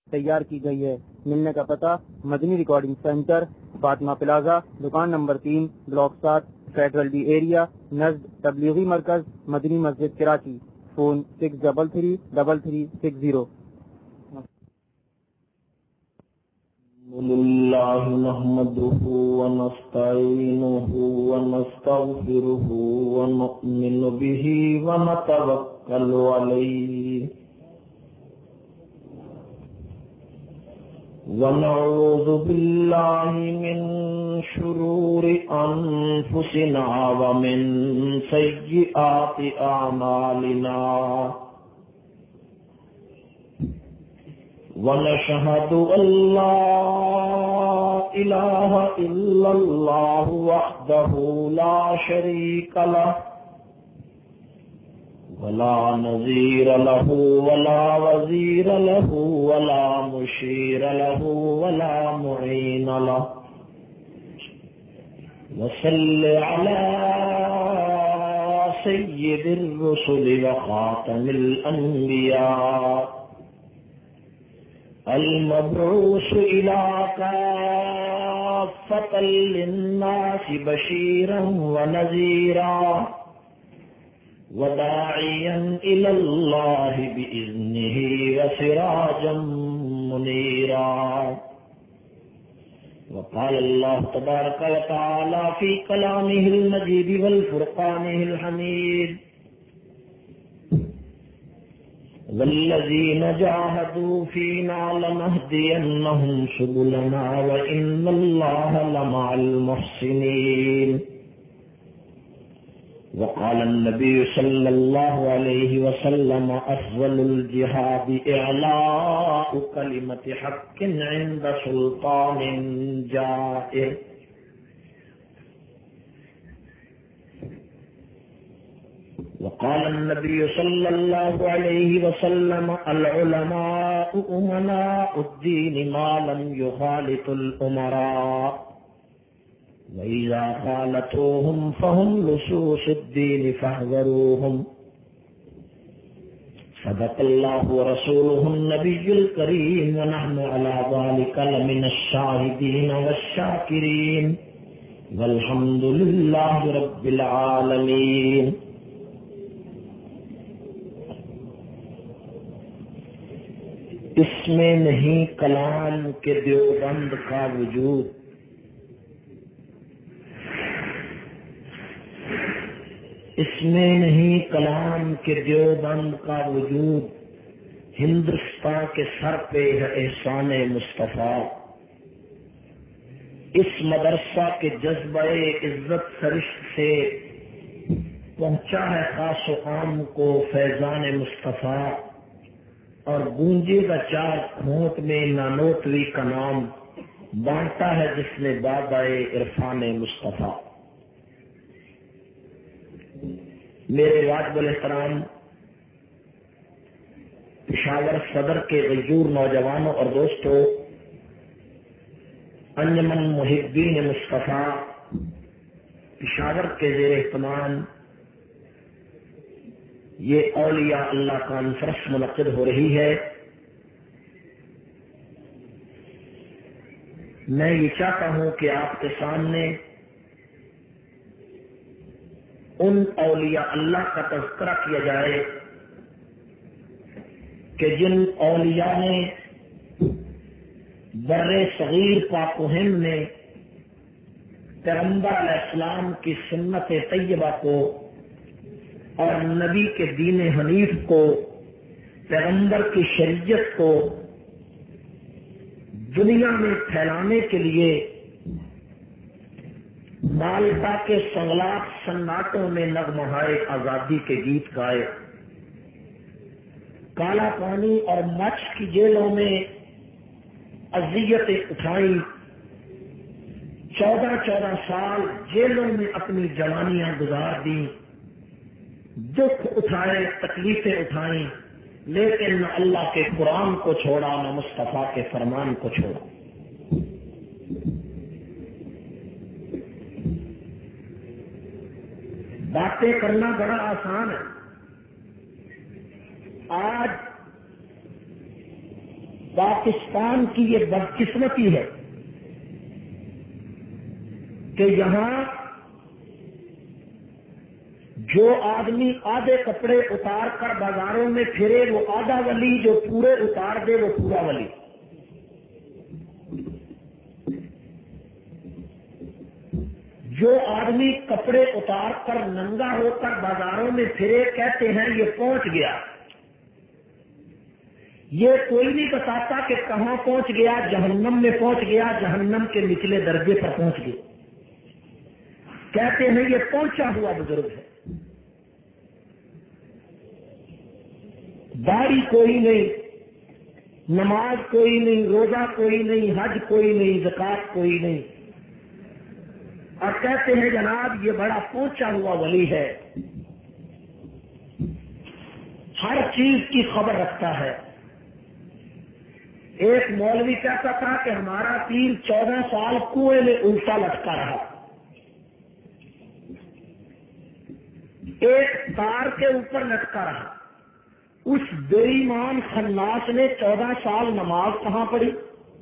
تیار کی گئی ہے۔ ملنے کا پتہ Madani recording centre, Fatima plaza, دکان number 3، block 7، federal B area, نزد تبلیغی مرکز مدنی مسجد کراچی۔ فون 633360۔ لله نحمده ونستعينه ونستغفره ونؤمن به ونتوكل عليه ونعوذ بالله من شرور أنفسنا ومن سيئات أعمالنا ونشهد أن لا إله إلا الله وحده لا شريك له ولا نظير له ولا وزير له ولا مشير له ولا معين له وصل على سيد الرسل وخاتم الأنبياء المبعوث إلى كافة للناس بشيرا ونذيرا وداعيا إلى الله بإذنه وسراجا منيرا وقال الله تبارك وتعالى في كلامه المجيد والفرقانه الحميد والذين جاهدوا فينا لنهدينهم سبلنا وإن الله لمع المحسنين وقال النبي صلى الله عليه وسلم أفضل الجهاد إعلاء كلمة حق عند سلطان جائر وقال النبي صلى الله عليه وسلم العلماء أمناء الدين ما لم يخالط الأمراء وإذا خالطوهم فهم لصوص الدين فاحذروهم صدق الله ورسوله النبي الكريم ونحن على ذلك لمن الشاهدين والشاكرين والحمد لله رب العالمين اس میں نہیں کلام کے دیوبند کا وجود، اس میں نہیں کلام کے دیوبند کا وجود، ہندوستان کے سر پہ ہے احسان مصطفیٰ، اس مدرسہ کے جذبہ عزت سرشت سے پہنچا ہے خاص و عام کو فیضان مصطفیٰ، اور گونجے گا چار کھوٹ میں نانوتوی کا نام، بانٹا ہے جس نے بابائے عرفان مصطفیٰ۔ میرے واجب الاحترام پشاور صدر کے غیور نوجوانوں اور دوستوں، انجمن محبین مصطفیٰ پشاور کے زیر اہتمام یہ اولیاء اللہ کانفرنس منعقد ہو رہی ہے۔ میں یہ چاہتا ہوں کہ آپ کے سامنے ان اولیاء اللہ کا تذکرہ کیا جائے کہ جن اولیاء نے بر صغیر پاک و ہند میں پیغمبر علیہ السلام کی سنت طیبہ کو اور نبی کے دین حنیف کو، پیغمبر کی شریعت کو دنیا میں پھیلانے کے لیے مالٹا کے سنگلاخ سناٹوں میں نغمہائے آزادی کے گیت گائے، کالا پانی اور مچھ کی جیلوں میں اذیتیں اٹھائیں، 14 سال جیلوں میں اپنی جوانیاں گزار دیں، دکھ اٹھائے، تکلیفیں اٹھائیں، لیکن نہ اللہ کے قرآن کو چھوڑا، نہ مصطفیٰ کے فرمان کو چھوڑا۔ باتیں کرنا بڑا آسان ہے۔ آج پاکستان کی یہ بدقسمتی ہے کہ یہاں جو آدمی آدھے کپڑے اتار کر بازاروں میں پھرے وہ آدھا ولی، جو پورے اتار دے وہ پورا ولی۔ جو آدمی کپڑے اتار کر ننگا ہو کر بازاروں میں پھرے کہتے ہیں یہ پہنچ گیا۔ یہ کوئی نہیں بتاتا کہ کہاں پہنچ گیا، جہنم میں پہنچ گیا، جہنم کے نچلے درجے پر پہنچ گیا۔ کہتے ہیں یہ پہنچا ہوا بزرگ ہے۔ داڑھی کوئی نہیں، نماز کوئی نہیں، روزہ کوئی نہیں، حج کوئی نہیں، زکات کوئی نہیں، اور کہتے ہیں جناب یہ بڑا پہنچا ہوا ولی ہے، ہر چیز کی خبر رکھتا ہے۔ ایک مولوی کہتا تھا کہ ہمارا پیر 14 سال کنویں میں الٹا لٹکا رہا، ایک تار کے اوپر لٹکا رہا۔ اس بے ایمان خناس نے 14 سال نماز کہاں پڑھی؟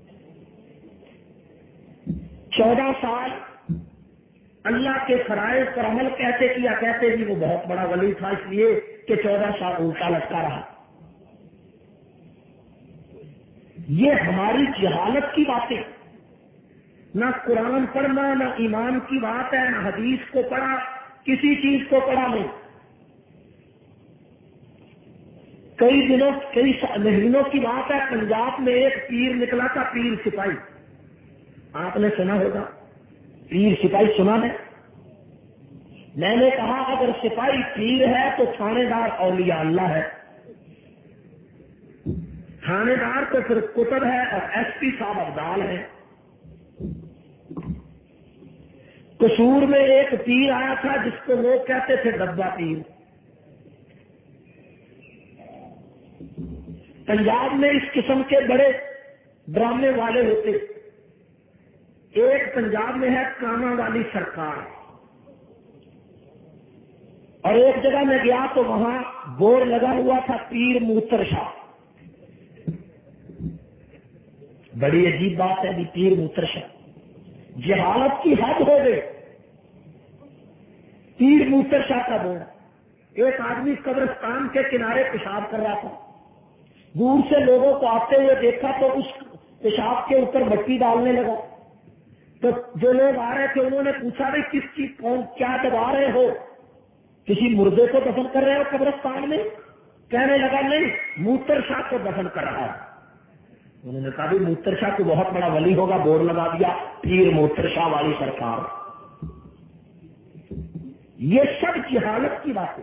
14 سال اللہ کے فرائض پر عمل کیسے کیا؟ کہتے جی وہ بہت بڑا ولی تھا اس لیے کہ 14 سال الٹا لٹکا رہا۔ یہ ہماری جہالت کی باتیں، نہ قرآن پڑھنا، نہ ایمان کی بات ہے، نہ حدیث کو پڑھا، کسی چیز کو پڑھا نہیں۔ کئی مہینوں کی بات ہے، پنجاب میں ایک پیر نکلا تھا، پیر سپاہی، آپ نے سنا ہوگا، پیر سپاہی سنا ہے؟ میں نے کہا اگر سپاہی پیر ہے تو تھانے دار اولیاء اللہ ہے، تھانے دار تو پھر کتب ہے اور ایس پی صاحب ابدال ہے۔ قصور میں ایک پیر آیا تھا جس کو لوگ کہتے تھے ڈبا پیر۔ پنجاب میں اس قسم کے بڑے ڈرامے والے ہوتے، ایک پنجاب میں ہے کانا والی سرکار، اور ایک جگہ میں گیا تو وہاں بورڈ لگا ہوا تھا پیر موتر شاہ۔ بڑی عجیب بات ہے، پیر موتر شاہ، جہالت کی حد ہو گئی۔ پیر موتر شاہ کا بورڈ، ایک آدمی قبرستان کے کنارے پیشاب کر رہا تھا، دور سے لوگوں کو آتے ہوئے دیکھا تو اس پیشاب کے اوپر مٹی ڈالنے لگا۔ تو جو لوگ آ رہے تھے انہوں نے پوچھا بھائی کس چیز کون کیا دبا رہے ہو؟ کسی مردے کو دفن کر رہے ہو قبرستان میں؟ کہنے لگا نہیں، موتر شاہ کو دفن کر رہا ہے۔ انہوں نے کہا بھی موتر شاہ کو بہت بڑا ولی ہوگا، بورڈ لگا دیا پیر موتر شاہ والی سرکار۔ یہ سب جہالت کی باتیں۔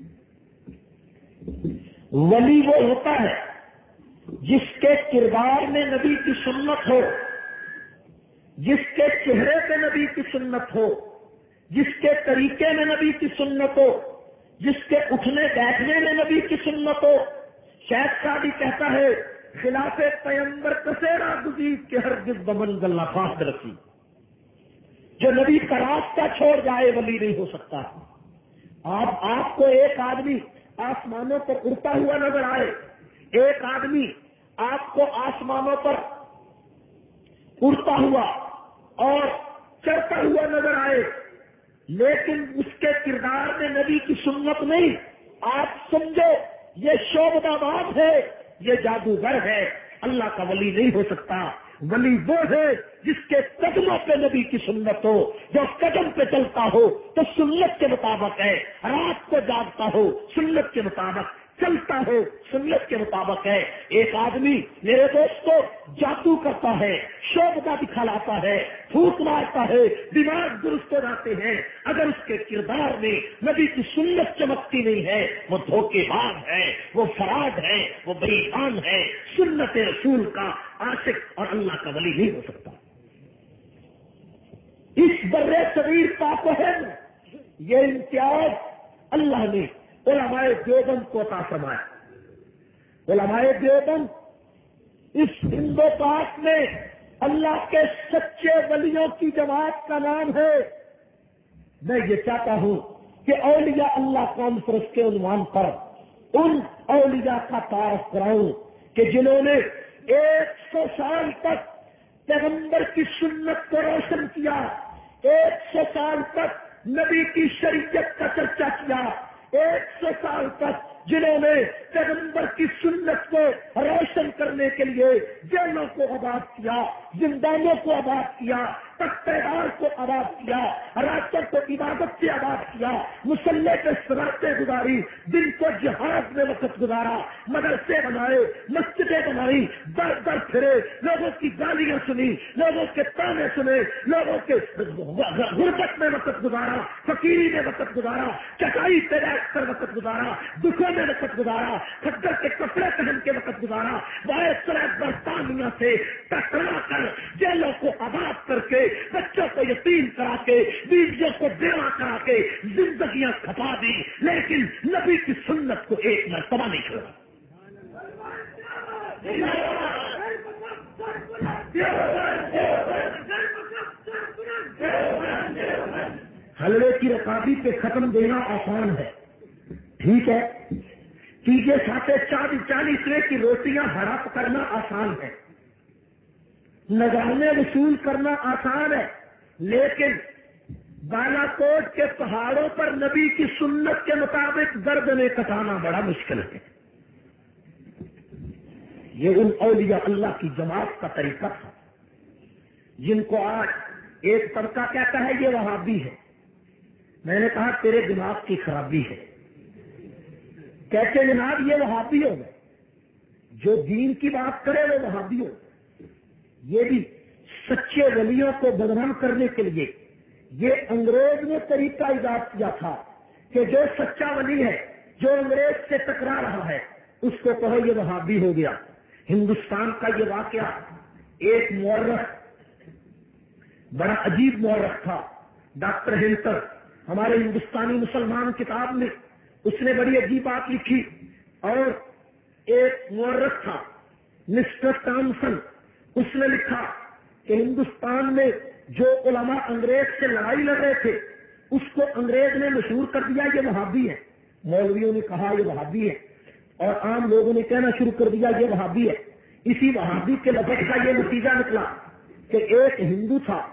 ولی وہ ہوتا ہے جس کے کردار میں نبی کی سنت ہو، جس کے چہرے پہ نبی کی سنت ہو، جس کے طریقے میں نبی کی سنت ہو، جس کے اٹھنے بیٹھنے میں نبی کی سنت ہو۔ شیخ صاحب کہتا ہے خلاف پیمبر کسیرا گزید کے ہرگز بمنزل نہ خاص رکھی۔ جو نبی کا راستہ چھوڑ جائے ولی نہیں ہو سکتا۔ آپ کو ایک آدمی آسمانوں پر اڑتا ہوا نظر آئے، ایک آدمی آپ کو آسمانوں پر اڑتا ہوا اور چڑھتا ہوا نظر آئے، لیکن اس کے کردار میں نبی کی سنت نہیں، آپ سمجھو یہ شعبدہ باز ہے، یہ جادوگر ہے، اللہ کا ولی نہیں ہو سکتا۔ ولی وہ ہے جس کے قدموں پہ نبی کی سنت ہو، جو قدم پہ چلتا ہو تو سنت کے مطابق ہے، رات کو جاگتا ہو سنت کے مطابق، چلتا ہو سنت کے مطابق ہے۔ ایک آدمی میرے دوستو جادو کرتا ہے، شعبدہ دکھلاتا ہے، پھوک مارتا ہے، دماغ درست ہو جاتے ہیں، اگر اس کے کردار میں نبی کی سنت چمکتی نہیں ہے وہ دھوکے باز ہے، وہ فراڈ ہے، وہ بے ایمان ہے، سنت رسول کا عاشق اور اللہ کا ولی نہیں ہو سکتا۔ اس بر صغیر پاک و ہند یہ امتیاز اللہ نے علماء دیوبند کو عطا فرمایا۔ علماء دیوبند اس ہند و پاک میں اللہ کے سچے ولیوں کی جماعت کا نام ہے۔ میں یہ چاہتا ہوں کہ اولیاء اللہ کانفرنس کے عنوان پر ان اولیاء کا تعارف کراؤں کہ جنہوں نے 100 سال تک پیغمبر کی سنت کو روشن کیا، 100 سال تک نبی کی شریعت کا چرچا کیا، 100 سال تک جنہوں نے پیغمبر کی سنت کو روشن کرنے کے لیے جیلوں کو آباد کیا، زندانوں کو آباد کیا، تختہ دار کو آباد کیا، راتوں کو عبادت سے آباد کیا، مسلح پہ راتیں گزاری، دن کو جہاد میں وقت گزارا، مدرسے بنائے، مسجدیں بنائی، در در پھرے، لوگوں کی گالیاں سنی، لوگوں کے تانے سنے، لوگوں کے غربت میں وقت گزارا، فقیری میں وقت گزارا، چٹائی پہ بیٹھ کر وقت گزارا، دکھوں میں وقت گزارا، کھدر کے کپڑے پہن کے وقت گزارا، وائسرائے برطانیہ سے ٹکرا کر جیلوں کو آباد کر کے، بچوں کو یتیم کرا کے، بیویوں کو بیوہ کرا کے زندگیاں کھپا دی، لیکن نبی کی سنت کو ایک مرتبہ نہیں چھوڑا۔ حلوے کی رکابی پہ ختم دینا آسان ہے، ٹھیک ہے، تیجے ساتے 40 کی روٹیاں ہڑپ کرنا آسان ہے، نظرانے وصول کرنا آسان ہے، لیکن بالا کوٹ کے پہاڑوں پر نبی کی سنت کے مطابق گردنیں کٹانا بڑا مشکل ہے۔ یہ ان اولیاء اللہ کی جماعت کا طریقہ تھا جن کو آج ایک طبقہ کہتا ہے یہ وہابی ہے۔ میں نے کہا تیرے دماغ کی خرابی ہے، کہتے جناب یہ وہابی ہو گئے، جو دین کی بات کرے وہ وہابی ہو گئے۔ یہ بھی سچے ولیوں کو بدنام کرنے کے لیے یہ انگریز نے طریقہ ایجاد کیا تھا کہ جو سچا ولی ہے، جو انگریز سے ٹکرا رہا ہے، اس کو کہو یہ وہابی ہو گیا۔ ہندوستان کا یہ واقعہ، ایک مورخ، بڑا عجیب مورخ تھا، ڈاکٹر ہنٹر، ہمارے ہندوستانی مسلمان کتاب میں اس نے بڑی عجیب بات لکھی، اور ایک مورخ تھا مسٹر ٹامسن، اس نے لکھا کہ ہندوستان میں جو علماء انگریز سے لڑائی لڑ رہے تھے اس کو انگریز نے مشہور کر دیا یہ وہابی ہے۔ مولویوں نے کہا یہ وہابی ہے، اور عام لوگوں نے کہنا شروع کر دیا یہ وہابی ہے۔ اسی وہابی کے لفظ کا یہ نتیجہ نکلا کہ ایک ہندو تھا،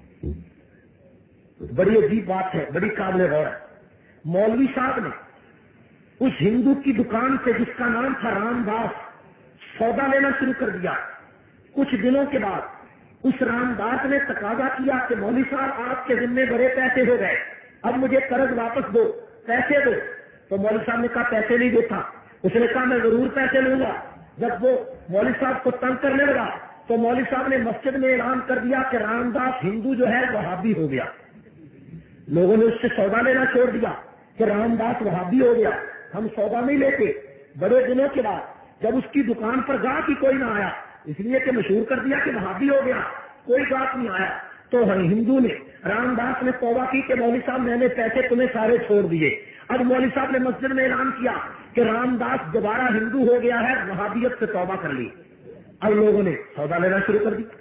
بڑی عجیب بات ہے، بڑی قابل غور ہے، مولوی صاحب نے اس ہندو کی دکان سے جس کا نام تھا رام داس سودا لینا شروع کر دیا۔ کچھ دنوں کے بعد اس رام داس نے تقاضا کیا کہ مولوی صاحب آپ کے ذمے بڑے پیسے ہو گئے، اب مجھے قرض واپس دو، پیسے دو۔ تو مولوی صاحب نے کہا پیسے نہیں دیتا۔ اس نے کہا میں ضرور پیسے لوں گا۔ جب وہ مولوی صاحب کو تنگ کرنے لگا تو مولوی صاحب نے مسجد میں اعلان کر دیا کہ رام داس ہندو جو ہے وہابی ہو گیا۔ لوگوں نے اس سے سودا لینا چھوڑ دیا کہ رام داس وہابی ہو گیا، ہم سودا نہیں لیتے۔ بڑے دنوں کے بعد جب اس کی دکان پر گاہک ہی کوئی نہ آیا، اس لیے کہ مشہور کر دیا کہ وہابی ہو گیا، کوئی گاہک نہیں آیا، تو ہندو نے، رام داس نے توبہ کی کہ مولوی صاحب میں نے پیسے تمہیں سارے چھوڑ دیے۔ اب مولوی صاحب نے مسجد میں اعلان کیا کہ رام داس دوبارہ ہندو ہو گیا ہے، وہابیت سے توبہ کر لی۔ اب لوگوں نے سودا لینا شروع کر دیا۔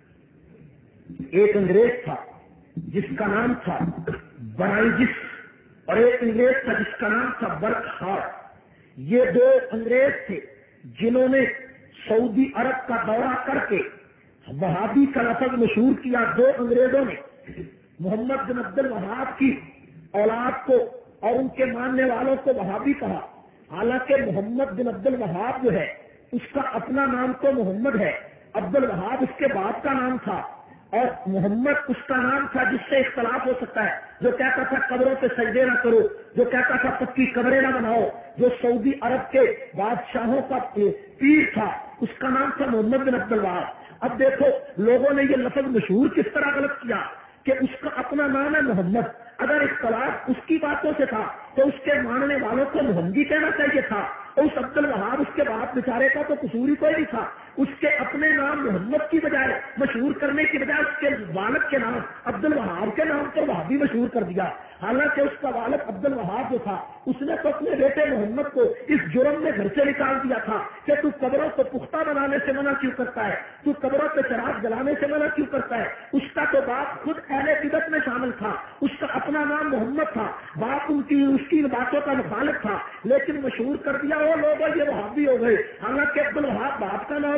ایک انگریز تھا جس کا نام تھا برائجس، اور ایک انگریز تھا جس کا نام تھا برک ہارٹ۔ یہ دو انگریز تھے جنہوں نے سعودی عرب کا دورہ کر کے وہابی کا لفظ مشہور کیا۔ دو انگریزوں نے محمد بن عبد الوہاب کی اولاد کو اور ان کے ماننے والوں کو وہابی کہا، حالانکہ محمد بن عبد الوہاب جو ہے اس کا اپنا نام تو محمد ہے، عبد الوہاب اس کے باپ کا نام تھا، اور محمد اس کا نام تھا جس سے اختلاف ہو سکتا ہے، جو کہتا تھا قبروں پہ سجدے نہ کرو، جو کہتا تھا پکی قبریں نہ بناؤ، جو سعودی عرب کے بادشاہوں کا پیر تھا، اس کا نام تھا محمد بن عبد الوہاب۔ اب دیکھو لوگوں نے یہ لفظ مشہور کس طرح غلط کیا کہ اس کا اپنا نام ہے محمد، اگر اختلاف اس کی باتوں سے تھا تو اس کے ماننے والوں کو محمدی کہنا چاہیے تھا، اور اس عبد الوہاب اس کے باپ بیچارے کا تو قصور ہی کوئی نہیں تھا، اس کے اپنے نام محمد کی بجائے مشہور کرنے کی بجائے اس کے والد کے نام عبد الوہاب کے نام پر وہابی مشہور کر دیا۔ حالانکہ اس کا والد عبد الوہاب جو تھا اس نے تو اپنے بیٹے محمد کو اس جرم میں گھر سے نکال دیا تھا کہ تو قبروں کو پختہ بنانے سے منع کیوں کرتا ہے، تو قبروں پہ چراغ جلانے سے منع کیوں کرتا ہے۔ اس کا تو باپ خود اہل بدعت میں شامل تھا، اس کا اپنا نام محمد تھا، باپ اس کی باتوں کا مخالف تھا، لیکن مشہور کر دیا وہ لوگ یہ وہابی ہو گئے، حالانکہ عبد الوہاب باپ کا نام ہے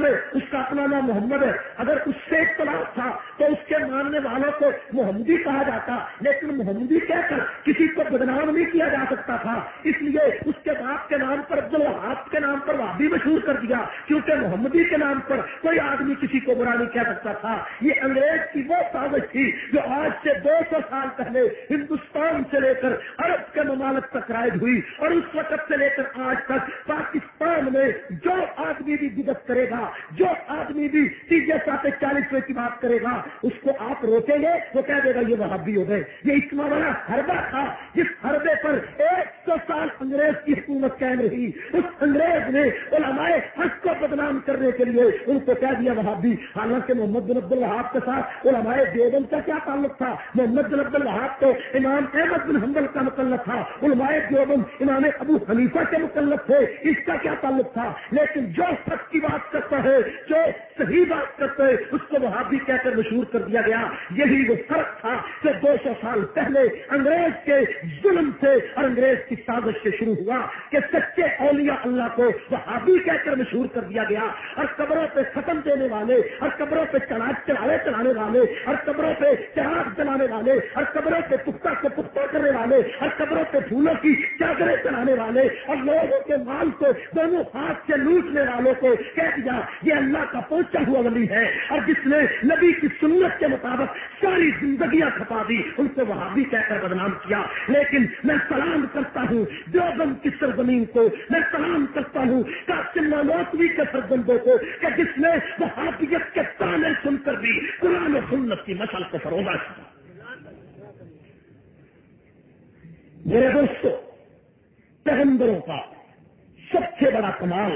ہے اس کا اپنا نام محمد ہے، اگر اس سے اختلاف تھا تو اس کے ماننے والوں کو محمدی کہا جاتا، لیکن محمدی کہہ کر کسی کو بدنام نہیں کیا جا سکتا تھا، اس لیے اس کے باپ کے نام پر عبدالوہاب کے نام پر وہابی مشہور کر دیا، کیونکہ محمدی کے نام پر کوئی آدمی کسی کو برا نہیں کہہ سکتا تھا۔ یہ انگریز کی وہ سازش تھی جو آج سے 200 سال پہلے ہندوستان سے لے کر عرب کے ممالک تک رائج ہوئی، اور اس وقت سے لے کر آج تک پاکستان میں جو آدمی بھی بدعت کرے گا، جو آدمی بھی 40 کی بات کرے گا، اس کو آپ روکیں گے وہ کہہ دے گا یہ وہابی ہو گئے۔ یہ اتنا بڑا حربہ تھا جس حربے پر 100 سال انگریز کی حکومت قائم رہی، اس انگریز نے علماء حق کو بدنام کرنے کے لیے ان کو کہہ دیا وہابی۔ حالانکہ محمد بن عبدالوہاب کے ساتھ علماء دیوبند کا کیا تعلق تھا؟ محمد بن عبدالوہاب تو امام احمد بن حنبل کا مقلد تھا، علماء دیوبند امام ابو حنیفہ کے مقلد تھے، اس کا کیا تعلق تھا؟ لیکن جو سچ کی بات کرتا ہے، جو صحیح بات کرتا ہے، اس کو وہابی کہہ کر مشہور کر دیا گیا۔ یہی وہ فرق تھا جو 200 سال پہلے انگریز کے ظلم سے اور انگریز کی سازش سے شروع ہوا کہ سچے اولیاء اللہ کو وہابی کہہ کر مشہور کر دیا گیا، اور قبروں پہ ختم دینے والے، اور قبروں پہ چڑھانے والے، اور قبروں پہ چراغ جلانے والے، اور قبروں پہ پختہ کو پختہ کرنے والے، اور قبروں پہ پھولوں کی چادریں چڑھانے والے، اور لوگوں کے مال کو دونوں ہاتھ سے لوٹنے والوں کو کہہ دیا یہ اللہ کا پہنچا ہوا ولی ہے، اور جس نے نبی کی سنت کے مطابق ساری زندگیاں کھپا دی ان کو وہابی کہہ کر بدنام کیا۔ لیکن میں سلام کرتا ہوں دیوبند کی سرزمین کو، میں سلام کرتا ہوں قاسم نانوتوی کے فرزندوں کو کہ جس نے وہابیت کے تانے سن کر بھی قرآن و سنت کی مشعل کو فروغ کیا۔ میرے دوستو، پیغمبروں کا سب سے بڑا کمال،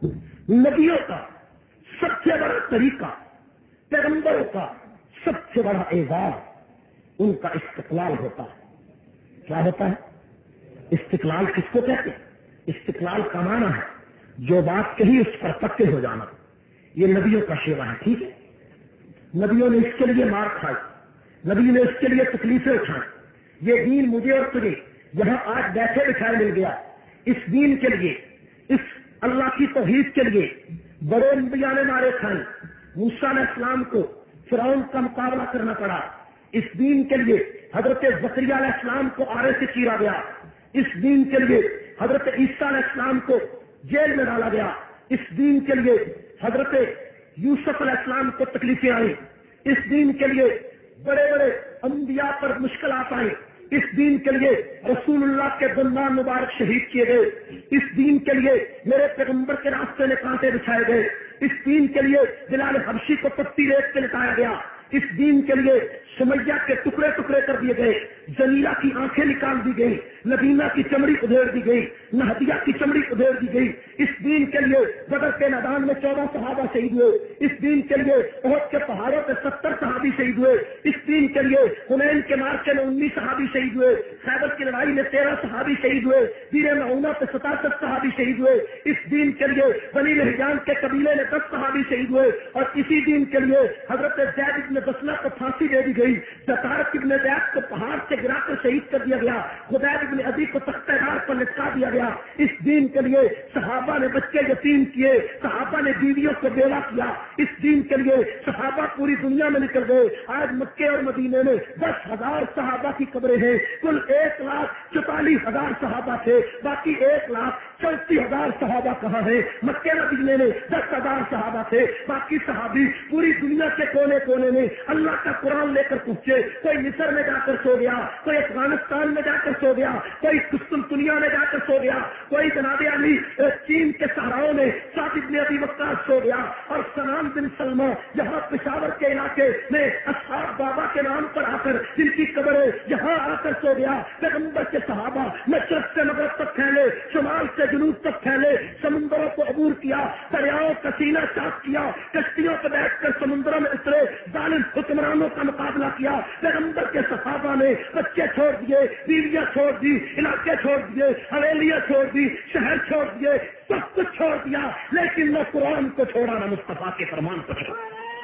نبیوں کا سب سے بڑا طریقہ، پیغمبروں کا سب سے بڑا اعزاز ان کا استقلال ہوتا ہے۔ کیا ہوتا ہے؟ استقلال کس کو کہتے ہیں؟ استقلال کا معنی ہے جو بات کہی اس پر پکے ہو جانا۔ یہ نبیوں کا شیوا ہے، ٹھیک ہے؟ نبیوں نے اس کے لیے مار کھائی، نبی نے اس کے لیے تکلیفیں اٹھائی۔ یہ دین مجھے اور تجھے یہاں آج بیٹھے بٹھائے مل گیا، اس دین کے لیے، اس اللہ کی توحید کے لیے بڑے انبیاء نے مارے کھائیں۔ موسیٰ علیہ السلام کو فرعون کا مقابلہ کرنا پڑا، اس دین کے لیے حضرت زکریا علیہ السلام کو آرے سے چیرا گیا، اس دین کے لیے حضرت عیسیٰ علیہ السلام کو جیل میں ڈالا گیا، اس دین کے لیے حضرت یوسف علیہ السلام کو تکلیفیں آئیں، اس دین کے لیے بڑے بڑے انبیاء پر مشکلات آئیں، اس دین کے لیے رسول اللہ کے دندان مبارک شہید کیے گئے، اس دین کے لیے میرے پیغمبر کے راستے میں کانٹے بچھائے گئے، اس دین کے لیے بلال حبشی کو پٹی ریت کے لٹایا گیا، اس دین کے لیے سمیہ کے ٹکڑے ٹکڑے کر دیے گئے، جمیلہ کی آنکھیں نکال دی گئی، نبینہ کی چمڑی ادھیڑ دی گئی، نہدیہ کی چمڑی ادھیڑ دی گئی، اس دین کے لیے بدر کے میدان میں 14 صحابہ شہید ہوئے، اس دین کے لیے احد کے پہاڑوں پہ 70 صحابی شہید ہوئے، اس دین کے لیے حنین کے مارچے میں 19 صحابی شہید ہوئے، خیبر کی لڑائی میں 13 صحابی شہید ہوئے، بیر معونہ پہ 67 صحابی شہید ہوئے، اس دین کے لیے بنی لہجان کے قبیلے میں 10 صحابی شہید ہوئے، اور اسی دین کے لیے حضرت زید بن دسنہ کو پھانسی دے دی گئی، جطارت ابن زیاد کو پہاڑ سے گرا کر شہید کر دیا گیا، خدیج ابن ابی کو تختہ دار پر لٹکا دیا گیا، اس دین کے لیے صحابہ نے بچے یتیم کیے، صحابہ نے بیویوں کو بیوہ کیا، اس دین کے لیے صحابہ پوری دنیا میں نکل گئے۔ آج مکے اور مدینے میں 10,000 صحابہ کی قبریں ہیں، کل 1,44,000 صحابہ تھے، باقی 1,34,000 صحابہ کہاں ہیں؟ مکے مدینے میں 10,000 صحابہ تھے، باقی صحابی پوری دنیا کے کونے کونے میں اللہ کا قرآن لے کر پہنچے، کوئی مصر میں جا کر سو گیا، کوئی افغانستان میں جا کر سو گیا، کوئی قسطنطنیہ میں جا کر سو گیا، کوئی جناب علی چین کے صحراؤں میں سعد بن ابی وقاص سو گیا، اور سلام بن سلمہ جہاں پشاور کے علاقے میں اصحاب بابا کے نام پر آ کر جن کی قبر ہے یہاں آ کر سو گیا۔ پیغمبر کے صحابہ مشرق سے مغرب تک پھیلے، شمال سے جنوب تک پھیلے، سمندروں کو عبور کیا، دریاؤں کا سینہ چاک کیا، کشتیوں پر بیٹھ کر سمندروں میں اترے، ظالم حکمرانوں کا مقابلہ کیا۔ پیغمبر کے صحابہ نے بچے چھوڑ دیے، بیویاں چھوڑ دی، علاقے چھوڑ دیے، حویلیاں چھوڑ دی، شہر چھوڑ دیے، سب کچھ چھوڑ دیا، لیکن نہ قرآن کو چھوڑا، نہ مصطفیٰ کے فرمان کو چھوڑا۔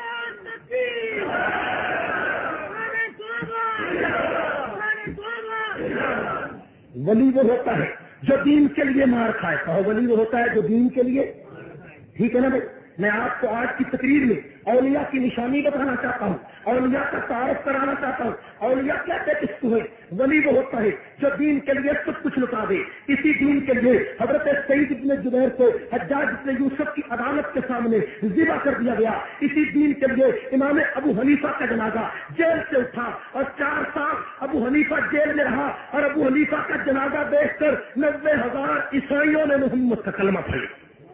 ولی وہ ہوتا ہے جو دین کے لیے مار کھائے، کہو ولی وہ ہوتا ہے جو دین کے لیے، ٹھیک ہے نا بھائی؟ میں آپ کو آج کی تقریر میں اولیاء کی نشانی بتانا چاہتا ہوں، اولیاء کا تعارف کرانا چاہتا ہوں۔ اولیاء کہتے کس کو ہے؟ ولی وہ ہوتا ہے جو دین کے لیے سب کچھ لٹا دے۔ اسی دین کے لیے حضرت سعید ابن جبیر کو حجاج ابن یوسف کی عدالت کے سامنے ذبح کر دیا گیا۔ اسی دین کے لیے امام ابو حنیفہ کا جنازہ جیل سے اٹھا اور 4 سال ابو حنیفہ جیل میں رہا، اور ابو حنیفہ کا جنازہ دیکھ کر 90,000 عیسائیوں نے محمد کا کلمہ پڑھا۔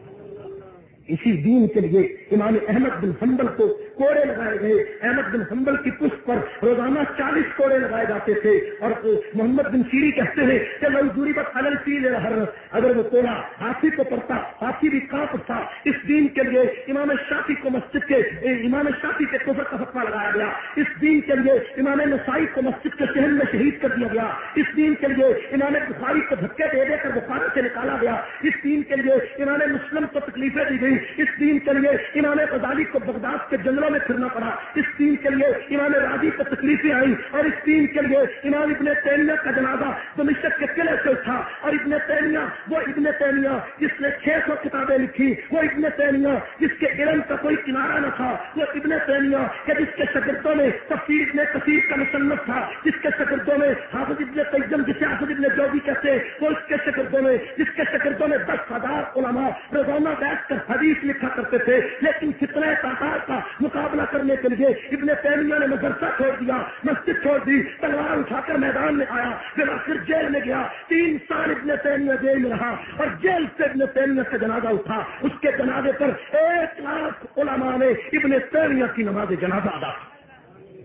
اسی دین کے لیے امام احمد بن حنبل کو کوڑے لگائے گئے۔ احمد بن حنبل کی پشت پر روزانہ 40 کوڑے لگائے جاتے تھے، اور محمد بن سیری کہتے ہیں کہ لو ضربت علی الفیل الحرس، اگر وہ کوڑا ہاتھی کو پڑتا ہاتھی بھی کانپ اٹھتا۔ اس دین کے لیے امام شافعی کو مسجد کے امام شافعی کے کفر کا فتویٰ لگایا گیا۔ اس دین کے لیے امام نسائی کو مسجد کے صحن میں شہید کر دیا گیا۔ اس دین کے لیے امام بخاری کو دھکے دے دے کر بخاری سے نکالا گیا۔ اس دین کے لیے امام مسلم کو تکلیفیں دی گئی۔ اس دین کے لیے امام غزالی کو بغداد کے جنگلوں میں پھرنا پڑا۔ اس دین کے لیے امام راضی کو تکلیفیں آئیں، اور اس دین کے لیے امام ابن تیمیہ کا جنازہ دمشق کے قلعے سے اٹھا۔ اور ابن تیمیہ وہ ابن تیمیہ جس نے 600 کتابیں لکھی، وہ ابن تیمیہ جس کے علم کا کوئی کنارہ نہ تھا، وہ ابن تیمیہ کہ جس کے شاگردوں میں تفسیر ابن کثیر کا مصنف تھا، جس کے شاگردوں میں حافظ ابن قیم جسے حافظ ابن جوزی کہتے ہیں، وہ اس کے شاگردوں میں جس کے شاگردوں میں 10,000 علماء روزانہ بیٹھ کر حدیث لکھا کرتے تھے۔ لیکن فتنہ تاتار کا مقابلہ کرنے کے لیے ابن تیمیہ نے مدرسہ چھوڑ دیا، مسجد چھوڑ دی، تلوار اٹھا کر میدان میں آیا، پھر آخر جیل میں گیا۔ 3 سال ابن تیمیہ جیل میں رہا، اور جیل سے ابن تیمیہ کا جنازہ اٹھا۔ اس کے جنازے پر 1 لاکھ علماء نے ابن تیمیہ کی نماز جنازہ ادا کی۔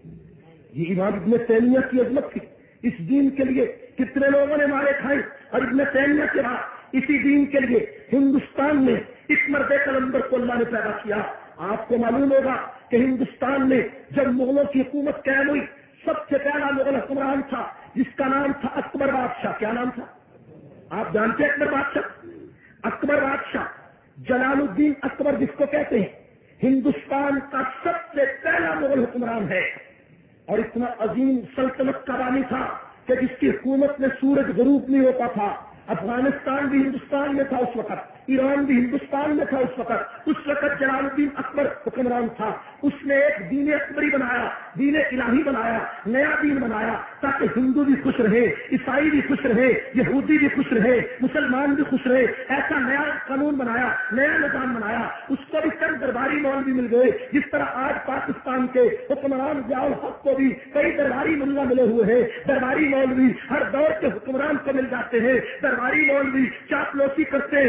یہ امام ابن تیمیہ کی عظمت تھی۔ اس دین کے لیے کتنے لوگوں نے مارے کھائے، اور ابن تیمیہ کے بعد اسی دین کے لیے ہندوستان میں اس مرد قلندر کو اللہ نے پیدا کیا۔ آپ کو معلوم ہوگا کہ ہندوستان میں جب مغلوں کی حکومت قائم ہوئی، سب سے پہلا مغل حکمران تھا جس کا نام تھا اکبر بادشاہ۔ کیا نام تھا؟ آپ جانتے ہیں اکبر بادشاہ؟ اکبر بادشاہ جلال الدین اکبر جس کو کہتے ہیں، ہندوستان کا سب سے پہلا مغل حکمران ہے، اور اتنا عظیم سلطنت کا بانی تھا کہ جس کی حکومت میں سورج غروب نہیں ہوتا تھا۔ افغانستان بھی ہندوستان میں تھا اس وقت، ایران بھی ہندوستان میں تھا اس وقت۔ اس وقت جلال الدین اکبر حکمران تھا۔ اس نے ایک دین اکبری بنایا، دین الہی بنایا، نیا دین بنایا، تاکہ ہندو بھی خوش رہے، عیسائی بھی خوش رہے، یہودی بھی خوش رہے، مسلمان بھی خوش رہے۔ ایسا نیا قانون بنایا، نیا نظام بنایا۔ اس کو بھی چند درباری مولوی مل گئے، جس طرح آج پاکستان کے حکمران ضیاء الحق کو بھی کئی درباری ملا ملے ہوئے ہیں۔ درباری مولوی ہر دور کے حکمران کو مل جاتے ہیں۔ درباری مولوی چاپلوسی کرتے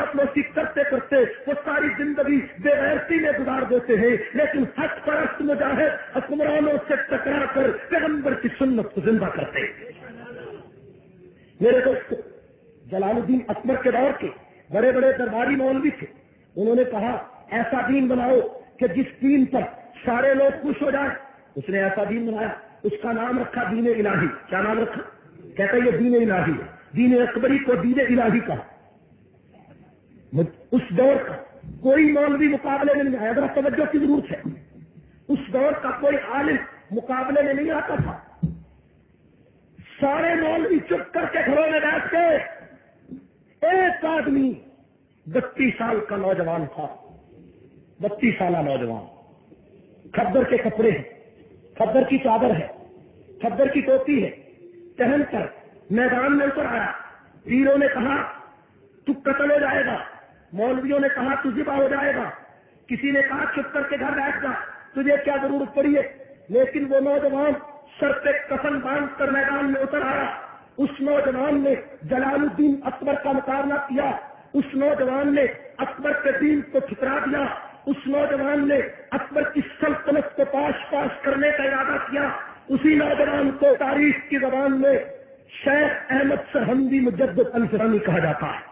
کرتے وہ ساری زندگی بے غیرتی میں گزار دیتے ہیں، لیکن حق پرست مجاہد حکمرانوں سے ٹکرا کر پیغمبر کی سنت کو زندہ کرتے ہیں۔ میرے دوست، جلال الدین اکبر کے دور کے بڑے بڑے درباری مولوی تھے۔ انہوں نے کہا ایسا دین بناؤ کہ جس دین پر سارے لوگ خوش ہو جائیں۔ اس نے ایسا دین بنایا، اس کا نام رکھا دین الہی۔ کیا نام رکھا؟ کہتا یہ دین الہی ہے۔ دین اکبری کو دین الہی کہا۔ اس دور کا کوئی مولوی مقابلے میں نہیں آیا، ذرا توجہ کی ضرورت ہے۔ اس دور کا کوئی عالم مقابلے میں نہیں آتا تھا۔ سارے مولوی چپ کر کے گھروں میں بیٹھ کے، ایک آدمی 32 سال کا نوجوان تھا، 32 سالہ نوجوان، کھدر کے کپڑے ہیں، کھدر کی چادر ہے، کھدر کی ٹوپی ہے، پہن کر میدان میں اتر آیا۔ پیروں نے کہا تو قتل ہو جائے گا، مولویوں نے کہا تو ذبح ہو جائے گا، کسی نے کہا چپ کر کے گھر بیٹھ جا، تجھے کیا ضرورت پڑی ہے۔ لیکن وہ نوجوان سر پہ کفن باندھ کر میدان میں اتر آیا۔ اس نوجوان نے جلال الدین اکبر کا مقابلہ کیا۔ اس نوجوان نے اکبر کے دین کو ٹھکرا دیا۔ اس نوجوان نے اکبر کی سلطنت کو پاش کرنے کا ارادہ کیا۔ اسی نوجوان کو تاریخ کی زبان میں شیخ احمد سرہندی مجدد الفرانی کہا جاتا ہے۔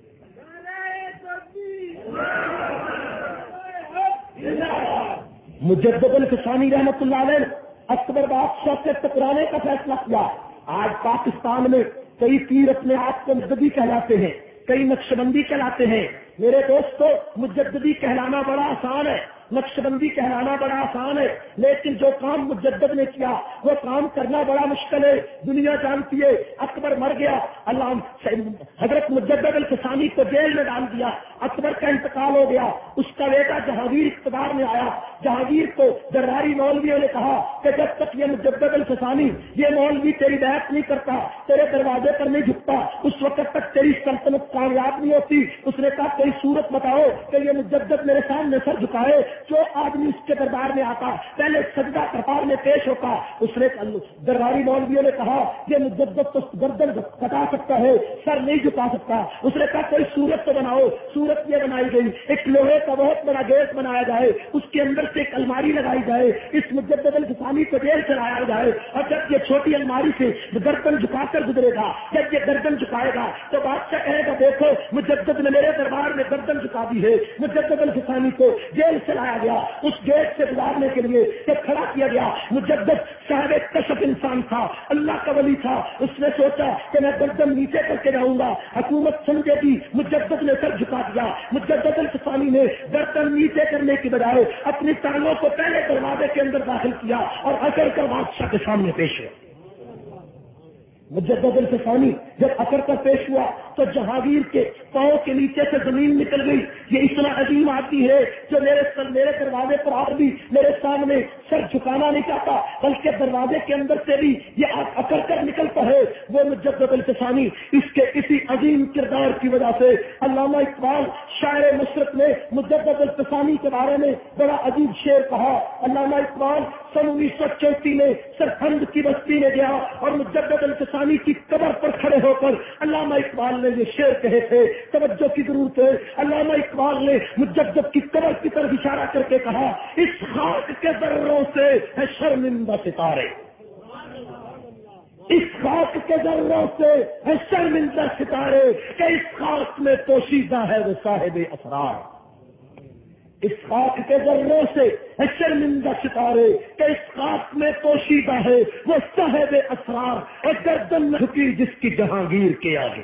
مجدد الفسانی رحمت اللہ علیہ اکبر بادشاہ سے ٹکرانے کا فیصلہ کیا۔ آج پاکستان میں کئی پیر اپنے آپ کو مجددی کہلاتے ہیں، کئی نقشبندی کہلاتے ہیں۔ میرے دوستو، مجددی کہلانا بڑا آسان ہے، نقشبندی کہلانا بڑا آسان ہے، لیکن جو کام مجدد نے کیا وہ کام کرنا بڑا مشکل ہے۔ دنیا جانتی ہے اکبر مر گیا، اللہ حضرت مجدد الفسانی کو جیل میں ڈال دیا، اکبر کا انتقال ہو گیا۔ اس کا بیٹا جہانگیر اقتدار میں آیا، جہانگیر کو درباری مولویوں نے کہا کہ جب تک یہ مجدد الفسانی یہ مولوی تیری بیعت نہیں کرتا، تیرے دروازے پر نہیں جھکتا، اس وقت تک تیری سلطنت کامیاب نہیں ہوتی۔ اس نے کہا کوئی صورت بتاؤ کہ یہ مجدد میرے سامنے سر جھکائے، جو آدمی اس کے دربار میں آتا پہلے سجدہ دربار میں پیش ہوتا۔ اس نے درباری مولویوں نے کہا یہ مجدد تو گردن کٹا سکتا ہے، سر نہیں جھکا سکتا۔ اس نے کہا کوئی صورت تو بناؤ۔ صورت یہ بنائی گئی، ایک لوہے کا بہت بڑا گیٹ بنایا جائے، اس کے اندر سے ایک الماری لگائی جائے، اس مجدد الفسانی کو جیل چلایا جائے، اور جب یہ چھوٹی الماری سے گردن جھکا کر گزرے گا، جب یہ گردن جھکائے گا تو بادشاہ کہے گا دیکھو مجدد نے میرے دربار میں گردن جھکا دی ہے۔ مجدد الفسانی کو جیل سے لایا گیا، اس گیٹ سے گزارنے کے لیے جب کھڑا کیا گیا، مجدد صاحب کشف انسان تھا، اللہ کا ولی تھا۔ اس نے سوچا کہ میں گردن نیچے کر کے جاؤں گا، حکومت سمجھے گی، مجدد نے سر جھکا دیا۔ مجدد الفسانی نے گردن نیچے کرنے کی بجائے اپنی ٹانگوں کو پہلے دروازے کے اندر داخل کیا اور اکڑ کر بادشاہ کے سامنے پیش ہوا۔ مجدد الفسانی جب اکڑ کر پیش ہوا تو جہانگیر کے پاؤں کے نیچے سے زمین نکل گئی۔ یہ اتنا عظیم آدمی ہے جو میرے دروازے پر آ بھی میرے سامنے سر جھکانا نہیں چاہتا، بلکہ دروازے کے اندر سے بھی یہ اکڑ کر نکلتا ہے۔ وہ مجدد الفسانی اس کے اسی عظیم کردار کی وجہ سے علامہ اقبال شاعر نصرت نے مجدد الفسانی کے بارے میں بڑا عجیب شعر کہا۔ علامہ اقبال سن 1934 میں سرہند کی بستی میں گیا اور مجدد الفسانی کی قبر پر کھڑے ہو کر علامہ اقبال نے یہ شعر کہے تھے، توجہ کی ضرورت ہے۔ علامہ اقبال نے مجدد کی قبر کی طرف اشارہ کر کے کہا اس خاک کے ذروں سے ہے شرمندہ ستارے، اس خاک کے ذروں سے ہے شرمندہ ستارے کہ اس خاک میں پوشیدہ ہے وہ صاحب اسرار، اس خاک کے ذروں سے ہے شرمندہ ستارے کہ اس خاک میں پوشیدہ ہے وہ صاحب اسرار، اور گردن جھکی جس کی جہانگیر کے آگے،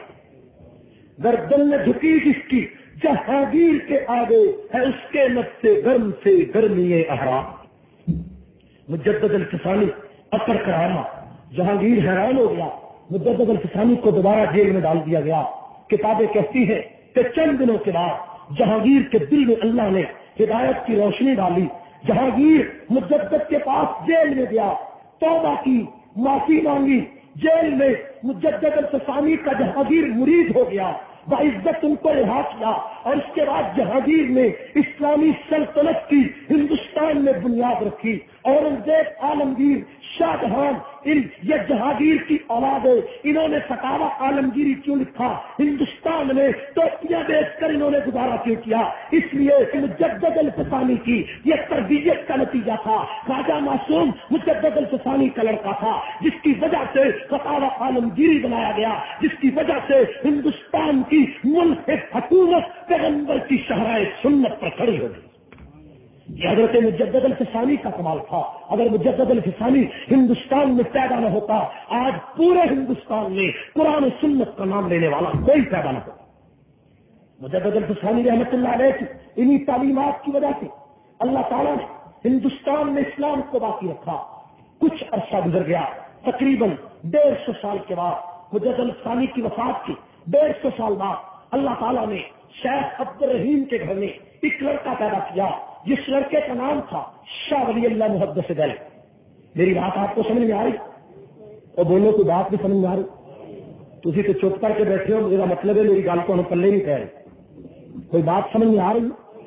گردن جھکی جس کی جہانگیر کے آگے ہے اس کے نفس سے گرم سے گرمی احرام۔ مجدد الفسانی اکڑ کر آیا، جہانگیر حیران ہو گیا، مجدد الفسانی کو دوبارہ جیل میں ڈال دیا گیا۔ کتابیں کہتی ہیں کہ چند دنوں کے بعد جہانگیر کے دل میں اللہ نے ہدایت کی روشنی ڈالی۔ جہانگیر مجدد کے پاس جیل میں گیا، توبہ کی، معافی مانگی، جیل میں مجدد الفسانی کا جہانگیر مرید ہو گیا، باعزت ان کو رہا کیا، اور اس کے بعد جہانگیر نے اسلامی سلطنت کی ہندوستان میں بنیاد رکھی۔ اورنگزیب، عالمگیر، شاہ جہان، یہ جہانگیر کی اولاد ہے۔ انہوں نے فتاوی عالمگیری کیوں لکھا؟ ہندوستان میں ٹوپیاں بیچ کر انہوں نے گزارا کیوں کیا؟ اس لیے مجدد الفسانی کی یہ تربیت کا نتیجہ تھا۔ خواجہ معصوم مجدد الفسانی کا لڑکا تھا، جس کی وجہ سے فتاوی عالمگیری بنایا گیا، جس کی وجہ سے ہندوستان کی ملک حکومت پیغمبر کی شہرائے سنت پر کھڑی ہو گئی۔ یہ حضرت مجدد الفسانی کا کمال تھا۔ اگر مجدد الفسانی ہندوستان میں پیدا نہ ہوتا، آج پورے ہندوستان میں قرآن و سنت کا نام لینے والا کوئی پیدا نہ ہوتا۔ مجدد الفسانی رحمت اللہ علیہ کی انہی تعلیمات کی وجہ سے اللہ تعالیٰ نے ہندوستان میں اسلام کو باقی رکھا۔ کچھ عرصہ گزر گیا، تقریباً 150 سال کے بعد مجدد الفسانی کی وفات کی 150 سال بعد اللہ تعالیٰ نے شیخ عبد الرحیم کے گھر میں ایک لڑکا پیدا کیا، جس لڑکے کا نام تھا شاہ ولی اللہ محدث دہلوی۔ میری بات آپ کو سمجھ میں آ رہی؟ اور بولو کوئی بات بھی سمجھ میں آ رہی؟ تھی تو چپ کر کے بیٹھے ہو، میرا مطلب ہے میری گال کو ہم پلے نہیں کہہ رہے۔ کوئی بات سمجھ میں آ رہی؟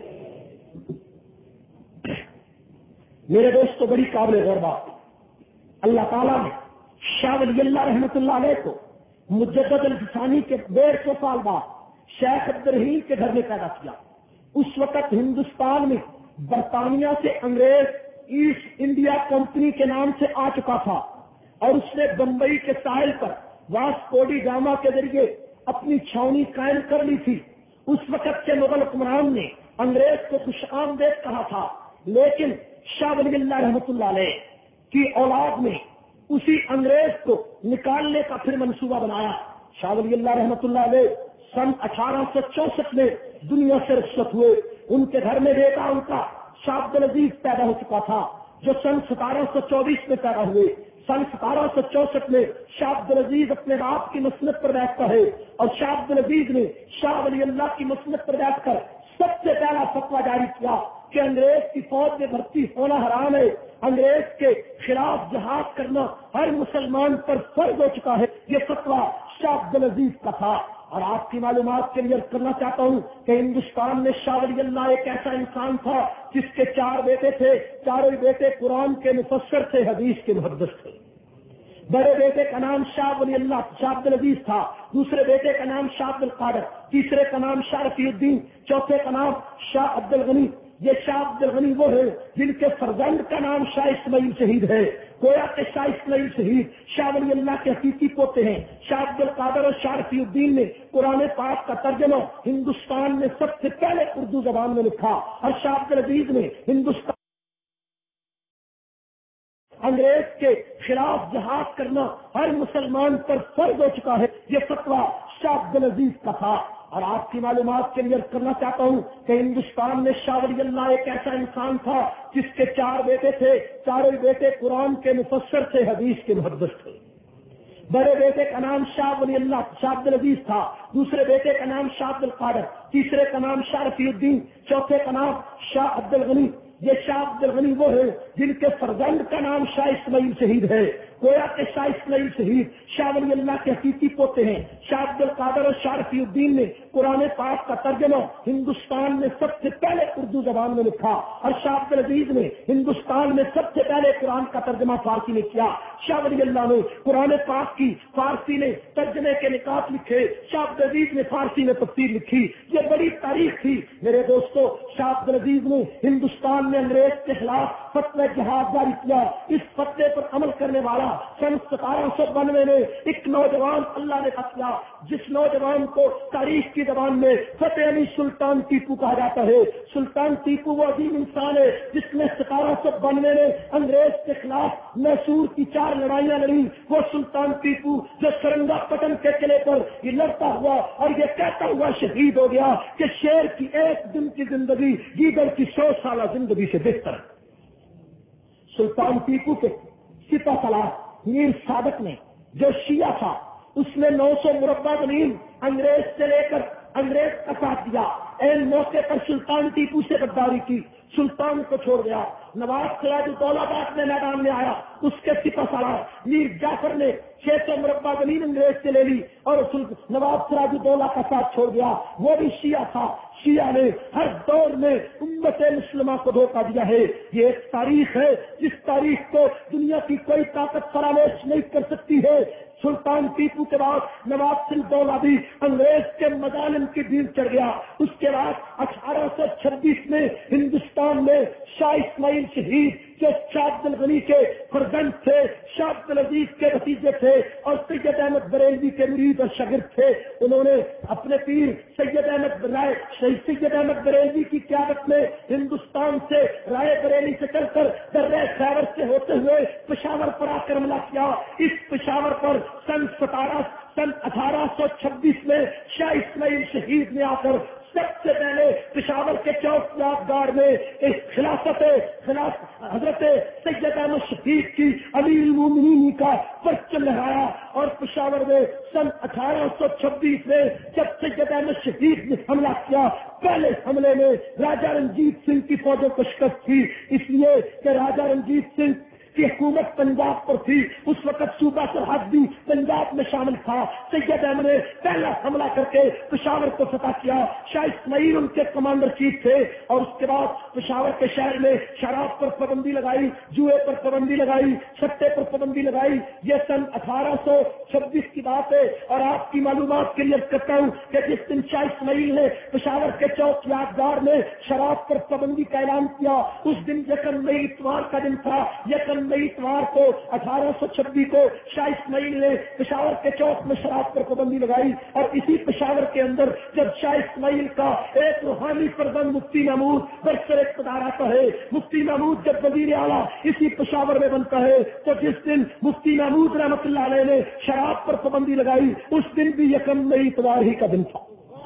میرے دوست تو بڑی قابل غور بات، اللہ تعالیٰ نے شاہ ولی اللہ رحمت اللہ علیہ کو مجدد الفسانی کے 150 سال بعد شیخ عبد الرحیم کے گھر میں پیدا کیا۔ اس وقت ہندوستان میں برطانیہ سے انگریز ایسٹ انڈیا کمپنی کے نام سے آ چکا تھا، اور اس نے بمبئی کے ساحل پر واسکو ڈی گاما کے ذریعے اپنی چھاؤنی قائم کر لی تھی۔ اس وقت کے مغل حکمران نے انگریز کو خوش آمدید کہا تھا، لیکن شاہ ولی اللہ رحمت اللہ علیہ کی اولاد نے اسی انگریز کو نکالنے کا پھر منصوبہ بنایا۔ شاہ ولی اللہ رحمت اللہ علیہ سن 1864 میں دنیا سے رخصت ہوئے۔ ان کے گھر میں بیٹا ان کا شاہ عبد العزیز پیدا ہو چکا تھا، جو سن 1724 میں پیدا ہوئے۔ سن 1764 میں شاہ عبد العزیز اپنے باپ کی مسند پر بیٹھتا ہے، اور شاہ عبد العزیز نے شاہ ولی اللہ کی مسند پر بیٹھ کر سب سے پہلا فتویٰ جاری کیا کہ انگریز کی فوج میں بھرتی ہونا حرام ہے، انگریز کے خلاف جہاد کرنا ہر مسلمان پر فرض ہو چکا ہے، یہ فتویٰ شاہ عبدالعزیز کا تھا۔ اور آپ کی معلومات کے لیے عرض کرنا چاہتا ہوں کہ ہندوستان میں شاہ ولی اللہ ایک ایسا انسان تھا جس کے 4 بیٹے تھے، چاروں بیٹے قرآن کے مفسر تھے، حدیث کے محدث تھے۔ بڑے بیٹے کا نام شاہ ولی اللہ شاہ عبدالعزیز تھا، دوسرے بیٹے کا نام شاہ عبد القادر، تیسرے کا نام شاہ رفیع الدین، چوتھے کا نام شاہ عبد الغنی۔ یہ شاہ عبد الغنی وہ ہے جن کے فرزند کا نام شاہ اسماعیل شہید ہے۔ گویا کہ شاہ اسماعیل شہید شاہ ولی اللہ کے حقیقی پوتے ہیں۔ شاہ عبد القادر اور شاہ رفیع الدین نے قرآن پاک کا ترجمہ ہندوستان میں سب سے پہلے اردو زبان میں لکھا، اور شاہ عبدالعزیز نے ہندوستان انگریز کے خلاف جہاد کرنا ہر مسلمان پر فرض ہو چکا ہے، یہ فتویٰ شاہ عبدالعزیز کا تھا۔ اور آپ کی معلومات کے لیے عرض کرنا چاہتا ہوں کہ ہندوستان میں شاہ ولی اللہ ایک ایسا انسان تھا جس کے 4 بیٹے تھے، چاروں بیٹے قرآن کے مفسر تھے، حدیث کے محدث تھے۔ بڑے بیٹے کا نام شاہ ولی اللہ شاہ عبدالعزیز تھا، دوسرے بیٹے کا نام شاہ عبد القادر، تیسرے کا نام شاہ رفیع الدین، چوتھے کا نام شاہ عبد الغنی۔ یہ شاہ عبد الغنی وہ ہے جن کے فرزند کا نام شاہ اسماعیل شہید ہے۔ گویا کہ شاہ اسماعیل شہید شاہ ولی اللہ کے حقیقی پوتے ہیں۔ شاہ عبد القادر اور شاہ رفیع الدین نے قرآن پاک کا ترجمہ ہندوستان میں سب سے پہلے اردو زبان میں لکھا، اور شاہ عبدالعزیز نے ہندوستان میں سب سے پہلے قرآن کا ترجمہ فارسی میں کیا۔ شاہ ولی اللہ نے قرآن پاک کی فارسی میں ترجمے کے نکات لکھے، شاہ عبدالعزیز نے فارسی میں تفسیر لکھی۔ یہ بڑی تاریخ تھی میرے دوستو۔ شاہ عبدالعزیز نے ہندوستان میں انگریز کے خلاف فتوی جہاد جاری کیا۔ اس فتوے پر عمل کرنے والا سن 1792 میں ایک نوجوان اللہ نے کیا، جس نوجوان کو تاریخ کی زبان میں فتح علی سلطان ٹیپو کہا جاتا ہے۔ سلطان ٹیپو وہ عظیم انسان ہے جس نے 1792 میں انگریز کے خلاف میسور کی 4 لڑائیاں لڑی۔ وہ سلطان ٹیپو جو سرنگا پٹن کے قلعے پر یہ لڑتا ہوا اور یہ کہتا ہوا شہید ہو گیا کہ شیر کی 1 دن کی زندگی گیدڑ کی 100 سالہ زندگی سے بہتر ہے۔ سلطان ٹیپو کے سپہ سالار میر صادق نے جو شیعہ تھا، اس نے 900 مربع زمین انگریز سے لے کر انگریز کا ساتھ دیا۔ این موقع پر سلطان ٹیپو سے غداری کی، سلطان کو چھوڑ گیا۔ نواب سراج الدولہ بعد میں میدان میں آیا، اس کے سپہ سالار میر جعفر نے 600 مربع زمین انگریز سے لے لی اور نواب سراج الدولہ کا ساتھ چھوڑ گیا۔ وہ بھی شیعہ تھا۔ شیعہ نے ہر دور میں امت مسلمہ کو دھوکہ دیا ہے۔ یہ ایک تاریخ ہے جس تاریخ کو دنیا کی کوئی طاقت فراموش نہیں کر سکتی ہے۔ سلطان ٹیپو کے بعد نواب الدولہ بھی انگریز کے مظالم کی بھیڑ چڑھ گیا۔ اس کے بعد 1826 میں ہندوستان میں شاہ اسماعیل شہید جو شاہ عبد الغنی کے فرزند تھے، شاہ عبدالعزیز کے بھتیجے تھے اور سید احمد بریلوی کے مرید اور شاگرد تھے، انہوں نے اپنے پیر سید احمد بریلوی کی قیادت میں ہندوستان سے رائے بریلی سے چل کر درہ خیبر سے ہوتے ہوئے پشاور پر آ کر حملہ کیا۔ اس پشاور پر سن 1826 میں شاہ اسماعیل شہید نے آ کر سب سے پہلے پشاور کے چوک یادگار میں اس خلافت حضرت سید احمد شفیق کی امیر المومنین کا پرچم لہرایا، اور پشاور میں سن 1826 میں جب سید احمد شفیق نے حملہ کیا، پہلے حملے میں راجہ رنجیت سنگھ کی فوجوں کو شکست تھی، اس لیے کہ راجہ رنجیت سنگھ کی حکومت پنجاب پر تھی، اس وقت صوبہ سرحد بھی پنجاب میں شامل تھا۔ سید احمد نے پہلا حملہ کر کے پشاور کو فتح کیا، شاہ اسماعیل ان کے کمانڈر چیف تھے، اور اس کے بعد پشاور کے شہر میں شراب پر پابندی لگائی، جوئے پر پابندی لگائی، سٹے پر پابندی لگائی۔ یہ سن 1826 کی بات ہے، اور آپ کی معلومات کے لیے کرتا ہوں کہ جس دن شاہ اسماعیل نے پشاور کے چوک یادگار میں شراب پر پابندی کا اعلان کیا، اس دن 1 مئی اتوار کا دن تھا۔ 1 مئی اتوار کو 1826 کو شاہ اسماعیل نے پشاور کے چوک میں شراب پر پابندی لگائی، اور اسی پشاور کے اندر جب شاہ اسماعیل کا ایک روحانی فرزند مفتی محمود برسر اقتدار آتا ہے، مفتی محمود جب وزیر اعلیٰ اسی پشاور میں بنتا ہے، تو جس دن مفتی محمود رحمۃ اللہ علیہ نے شراب پر پابندی لگائی، اس دن بھی 1 مئی اتوار ہی کا دن تھا۔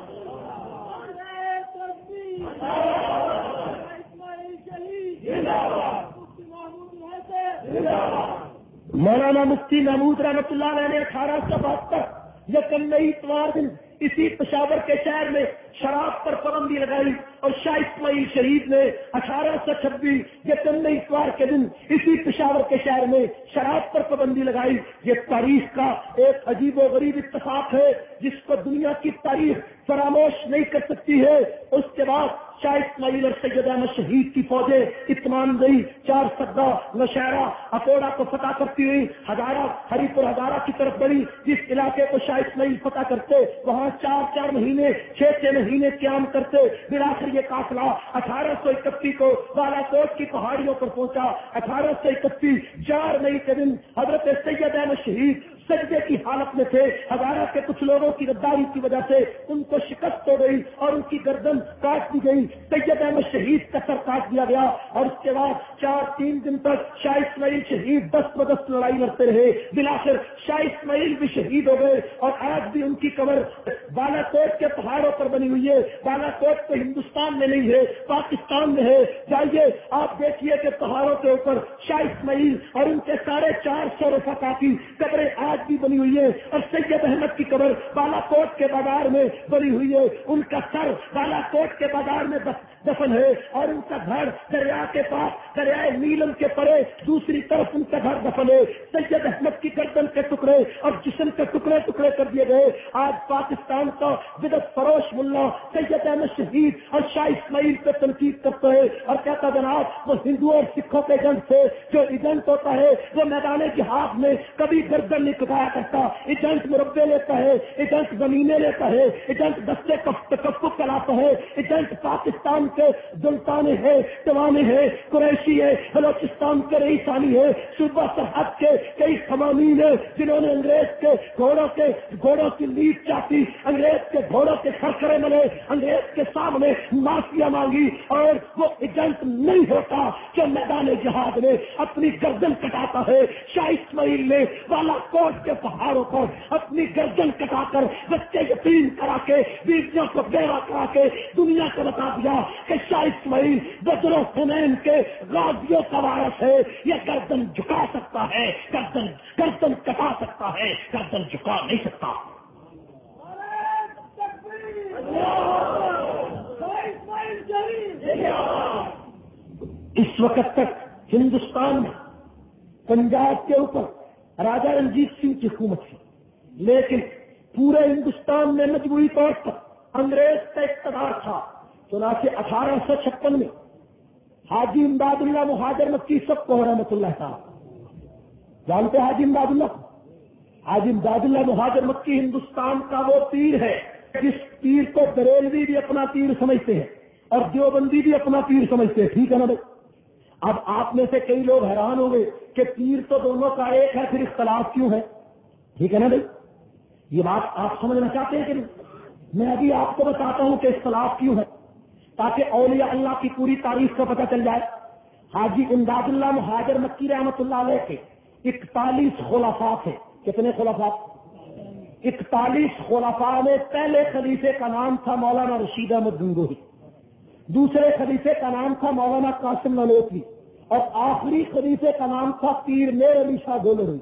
مولانا مفتی محمود رحمۃ اللہ علیہ نے 1872 1 مئی اتوار دن اسی پشاور کے شہر میں شراب پر پابندی لگائی، اور شاہ اسماعیل شہید نے 1826 یہ چندئی اتوار کے دن اسی پشاور کے شہر میں شراب پر پابندی لگائی۔ یہ تاریخ کا ایک عجیب و غریب اتفاق ہے جس کو دنیا کی تاریخ فراموش نہیں کر سکتی ہے۔ اس کے بعد شاہ اسماعیل اور سید احمد شہید کی فوجیں اطمان گئی، چار سگا، نوشہرہ، اکوڑا کو فتح کرتی ہوئی ہزارہ، ہری پور ہزارہ کی طرف بڑھی۔ جس علاقے کو شاہ اسماعیل فتح کرتے وہاں 4 مہینے 6 مہینے قیام کرتے۔ بالآخر یہ قافلہ 1831 کو بالا کوٹ کی پہاڑیوں پر پہنچا۔ 1831 4 مئی کے دن حضرت سید احمد شہید سجدے کی حالت میں تھے۔ ہزارہ کے کچھ لوگوں کی غداری کی وجہ سے ان کو شکست ہو گئی اور ان کی گردن کاٹ دی گئی۔ سید احمد شہید کا سر کاٹ دیا گیا اور اس کے بعد 3 دن تک شاہ اسماعیل شہید دست بدست لڑائی لڑتے رہے۔ بالآخر شاہ اسماعیل بھی شہید ہو گئے اور آج بھی ان کی قبر بالا کوٹ کے پہاڑوں پر بنی ہوئی ہے۔ بالا کوٹ تو ہندوستان میں نہیں ہے، پاکستان میں ہے۔ جائیے آپ دیکھیے کہ پہاڑوں کے اوپر شاہ اسماعیل اور ان کے 450 رفقا کی قبریں آج بھی بنی ہوئی ہے اور سید احمد کی قبر بالا کوٹ کے بازار میں بنی ہوئی ہے۔ ان کا سر بالا کوٹ کے بازار میں دفن ہے اور ان کا گھر دریا کے پاس دریائے نیلم کے پرے دوسری طرف ان کا گھر دفن ہے۔ سید احمد کی گردن کے ٹکڑے اور جسم کے ٹکڑے ٹکڑے کر دیے گئے۔ آج پاکستان کا بدعت فروش ملا سید احمد شہید اور شاہ اسماعیل پہ تنقید کرتا ہے اور کہتا جناب وہ ہندوؤں اور سکھوں کے ایجنٹ تھے۔ جو ایجنٹ ہوتا ہے وہ میدان جہاد میں کبھی گردن نہیں کٹایا کرتا۔ ایجنٹ مربے لیتا ہے، ایجنٹ زمینیں لیتا ہے، ایجنٹ دستے تکفف چلاتا ہے۔ ایجنٹ پاکستان کے دلتانے ہے، توانے ہے، قریشی ہے، بلوچستان کے رئیسانی ہے، صوبہ سرحد کے کئی خمامین ہیں جنہوں نے انگریز کے گھوڑوں کی لیڈ چاہتی، انگریز کے گھوڑوں کے سرکرے ملے، انگریز کے سامنے معافیا مانگی اور وہ ایجنٹ نہیں ہوتا جو میدان جہاد میں اپنی گردن کٹاتا ہے۔ شاہ اسماعیل نے بالا کوٹ کے پہاڑوں پر اپنی گردن کٹا کر بچے یتیم کرا کے بیویوں کو بیوہ کرا کے دنیا کو بتا دیا کہ شاہ اسماعیل بدر و حنین کے غازیوں کا وارث ہے۔ یہ گردن جھکا سکتا ہے، گردن کٹا سکتا ہے، گردن جھکا نہیں سکتا۔ اس وقت تک ہندوستان میں پنجاب کے اوپر راجہ رنجیت سنگھ کی حکومت تھی، لیکن پورے ہندوستان میں مجموعی طور پر انگریز کا اقتدار تھا۔ چنانچہ 1856 میں حاجی امداد اللہ مہاجر مکی سب کو رحمۃ اللہ صاحب جانتے حاجی امداد اللہ؟ حاجی امداد اللہ مہاجر مکی ہندوستان کا وہ پیر ہے جس پیر کو بریلوی بھی اپنا پیر سمجھتے ہیں اور دیوبندی بھی اپنا پیر سمجھتے ہیں، ٹھیک ہے نا بھائی؟ اب آپ میں سے کئی لوگ حیران ہوں گے کہ پیر تو دونوں کا ایک ہے، پھر اختلاف کیوں ہے؟ ٹھیک ہے نا بھائی؟ یہ بات آپ سمجھنا چاہتے ہیں کہ نہیں؟ میں ابھی آپ کو بتاتا ہوں کہ اختلاف کیوں ہے تاکہ اولیاء اللہ کی پوری تاریخ کا پتہ چل جائے۔ حاجی امداد اللہ مہاجر مکی رحمۃ اللہ علیہ کے 41 خلفاء تھے۔ کتنے خلفاء؟ 41 خلفاء میں پہلے خلیفے کا نام تھا مولانا رشید احمد گنگوہی، دوسرے خلیفے کا نام تھا مولانا قاسم نانوتوی اور آخری خلیفے کا نام تھا پیر میر علی شاہ گولروی۔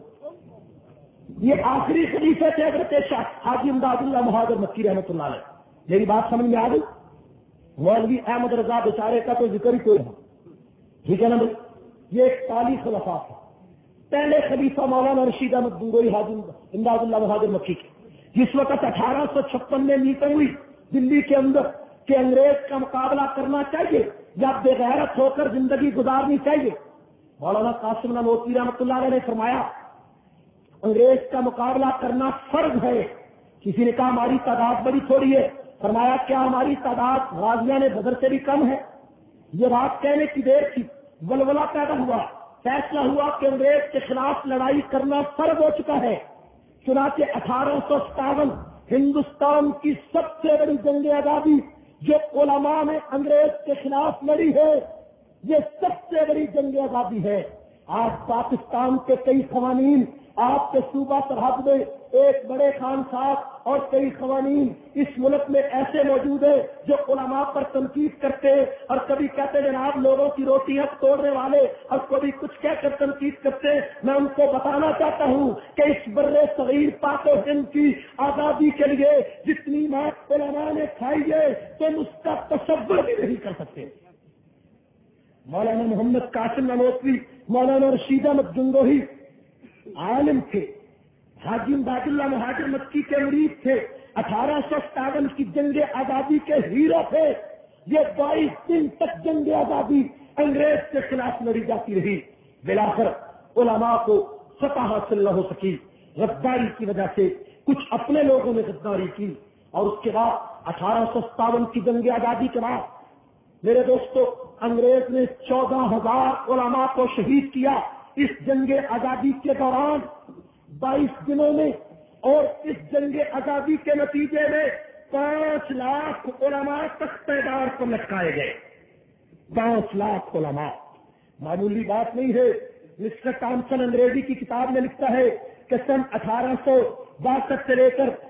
یہ آخری خلیفے تھے حضرت شاہ حاجی امداد اللہ مہاجر مکی رحمۃ اللہ علیہ۔ میری بات سمجھ میں آ گئی؟ مولوی احمد رضا بیچارے کا تو ذکر ہی کوئی نہیں، ٹھیک ہے نا بھائی؟ یہ 41 خلفاء تھے۔ پہلے خلیفہ مولانا رشید احمد گنگوہی حاجی امداد اللہ مہاجر مکی کے، جس وقت 1856 میں میٹنگ ہوئی دلی کے اندر کہ انگریز کا مقابلہ کرنا چاہیے یا بے غیرت ہو کر زندگی گزارنی چاہیے، مولانا قاسم نانوتوی رحمۃ اللہ علیہ نے فرمایا انگریز کا مقابلہ کرنا فرض ہے۔ کسی نے کہا ہماری تعداد بڑی تھوڑی ہے، فرمایا کیا ہماری تعداد غازیان بدر سے بھی کم ہے؟ یہ بات کہنے کی دیر تھی، ولولہ پیدا ہوا، فیصلہ ہوا کہ انگریز کے خلاف لڑائی کرنا فرض ہو چکا ہے۔ چنانچہ 1857 ہندوستان کی سب سے بڑی جنگ آزادی جو علماء نے انگریز کے خلاف لڑی ہے، یہ سب سے بڑی جنگ آزادی ہے۔ آج پاکستان کے کئی قوانین آپ کے صوبہ سرحد میں ایک بڑے خان صاحب اور کئی قوانین اس ملک میں ایسے موجود ہیں جو علماء پر تنقید کرتے اور کبھی کہتے جناب لوگوں کی روٹیاں توڑنے والے، اور کبھی کچھ کہہ کر تنقید کرتے. میں ان کو بتانا چاہتا ہوں کہ اس برے صغیر پاک و ہند کی آزادی کے لیے جتنی مات علماء نے کھائی ہے تم اس کا تصور بھی نہیں کر سکتے. مولانا محمد قاسم نانوتوی، مولانا رشید احمد گنگوہی عالم تھے، حاجی امداد اللہ مہاجر مکی کے مرید تھے، 1857 کی جنگ آزادی کے ہیرو تھے. یہ 22 دن تک جنگ آزادی انگریز کے خلاف لڑی جاتی رہی. بلاخر علماء کو فتح حاصل نہ ہو سکی، غداری کی وجہ سے کچھ اپنے لوگوں نے غداری کی، اور اس کے بعد 1857 کی جنگ آزادی کے بعد میرے دوستو انگریز نے 14,000 علماء کو شہید کیا اس جنگ آزادی کے دوران 22 دنوں میں. اور اس جنگ آزادی کے نتیجے میں 5 لاکھ علماء تختہ دار پر لٹکائے گئے. 5 لاکھ علماء معمولی بات نہیں ہے. مسٹر ٹامسن انگریزی کی کتاب میں لکھتا ہے کہ سن 1862 سے لے کر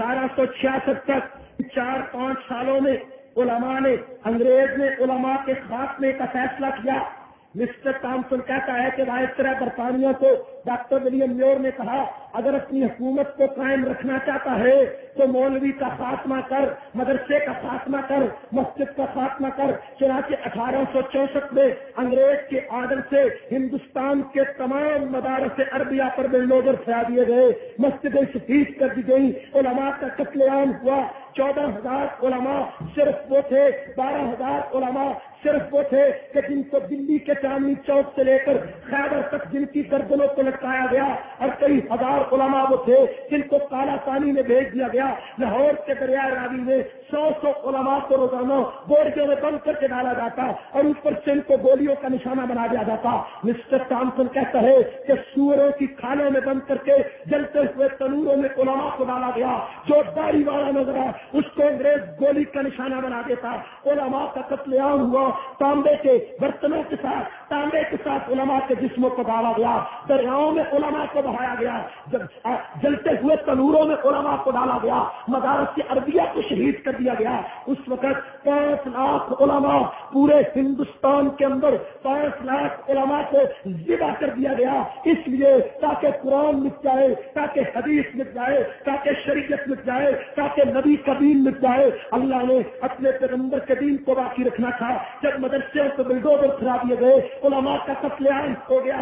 1866 تک 4-5 سالوں میں علماء نے، انگریز نے علماء کے خاتمے کا فیصلہ کیا. مسٹر ٹامسن کہتا ہے کہ وائسرائے برطانیہ کو ڈاکٹر ولیم میور نے کہا اگر اپنی حکومت کو قائم رکھنا چاہتا ہے تو مولوی کا خاتمہ کر، مدرسے کا خاتمہ کر، مسجد کا خاتمہ کر. چنانچہ 1864 میں انگریز کے آرڈر سے ہندوستان کے تمام مدارس عربیہ پر بلڈوزر پھیلا دیے گئے، مسجدیں شہید کر دی گئی، علماء کا قتل عام ہوا. 14,000 علماء صرف وہ تھے، 12,000 علماء صرف وہ تھے کہ جن کو دلی کے چاندنی چوک سے لے کر خیبر تک جن کی گردنوں کو لٹکایا گیا، اور کئی ہزار علماء وہ تھے جن کو کالا پانی میں بھیج دیا گیا. لاہور کے دریائے راوی میں 100 علماء کو روزانہ بورڈوں میں بند کر کے ڈالا جاتا اور اوپر سے ان کو گولیوں کا نشانہ بنا دیا جاتا. مسٹر ٹامسن کہتا ہے کہ سوروں کی کھالوں میں بند کر کے جلتے ہوئے تنوروں میں علماء کو ڈالا گیا. جو داڑھی والا نظر آ اس کو انگریز گولی کا نشانہ بنا دیتا. علماء کا قتل عام ہوا. تانبے کے برتنوں کے ساتھ، تانبے کے ساتھ علماء کے جسموں کو ڈالا گیا، دریاؤں میں علماء کو بہایا گیا، جلتے ہوئے تنوروں میں علماء کو ڈالا گیا، مدارس عربیہ کو شہید کر دیا گیا. اس وقت 5 لاکھ علماء پورے ہندوستان کے اندر 5 لاکھ علماء کو ذبح کر دیا گیا، اس لیے تاکہ قرآن مٹ جائے، تاکہ حدیث مٹ جائے، تاکہ شریعت مٹ جائے، تاکہ نبی کا دین مٹ جائے. اللہ نے اپنے پیغمبر کے دین کو باقی رکھنا تھا. جب مدرسے کو بلڈوزر پھیلا دیے گئے، علماء کا قتل عام ہو گیا.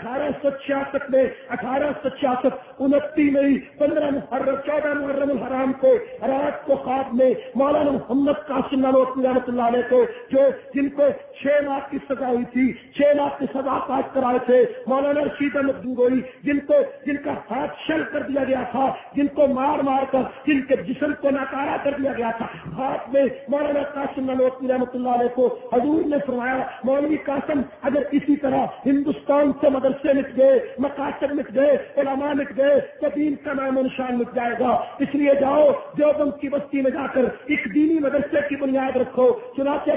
1866 میں 1866 29 مئی 15 محرم 14 محرم الحرام کو رات کو خواب میں مولانا محمد قاسم نانوتوی رحمۃ اللہ علیہ کو جن کو 6 ماہ کی سزا ہوئی تھی، 6 ماہ کی سزا پاس کرائے تھے، مولانا رشید احمد گنگوہی جن کا ہاتھ شل کر دیا گیا تھا، جن کو مار مار کر جن کے جسم کو ناکارہ کر دیا گیا تھا، ہاتھ میں مولانا قاسم نانوتوی رحمۃ اللہ علیہ کو حضور نے فرمایا مولوی قاسم اگر اسی طرح ہندوستان سے مدرسے مٹ گئے، مقاصد مٹ گئے، علماء مٹ گئے تو دین کا نام و نشان مٹ جائے گا. اس لیے جاؤ دیوبند کی بستی میں جا کر ایک دینی مدرسے کی بنیاد رکھو. چنانچہ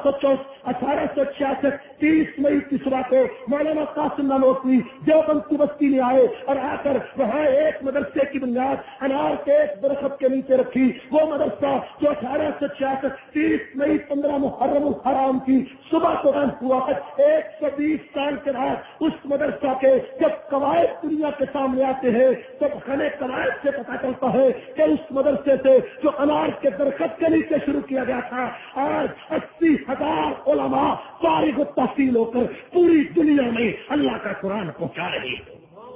1866 30 مئی کی صبح کو مولانا قاسم نانوتوی دیوبند کی بستی میں آئے اور آ کر وہاں ایک مدرسے کی بنیاد انار کے ایک درخت کے نیچے رکھی. وہ مدرسہ جو 1866 30 مئی 15 محرم الحرام کی صبح کو بند ہوا. 120 سال کے بعد اس مدرسہ کے جب قواعد دنیا کے سامنے آتے ہیں تو گھنے قواعد سے پتا چلتا ہے کہ اس مدرسے سے جو انار کے درخت کے نیچے شروع کیا گیا تھا آج 80,000 علماء فارغ التحصیل ہو کر پوری دنیا میں اللہ کا قرآن پہنچا رہے ہیں.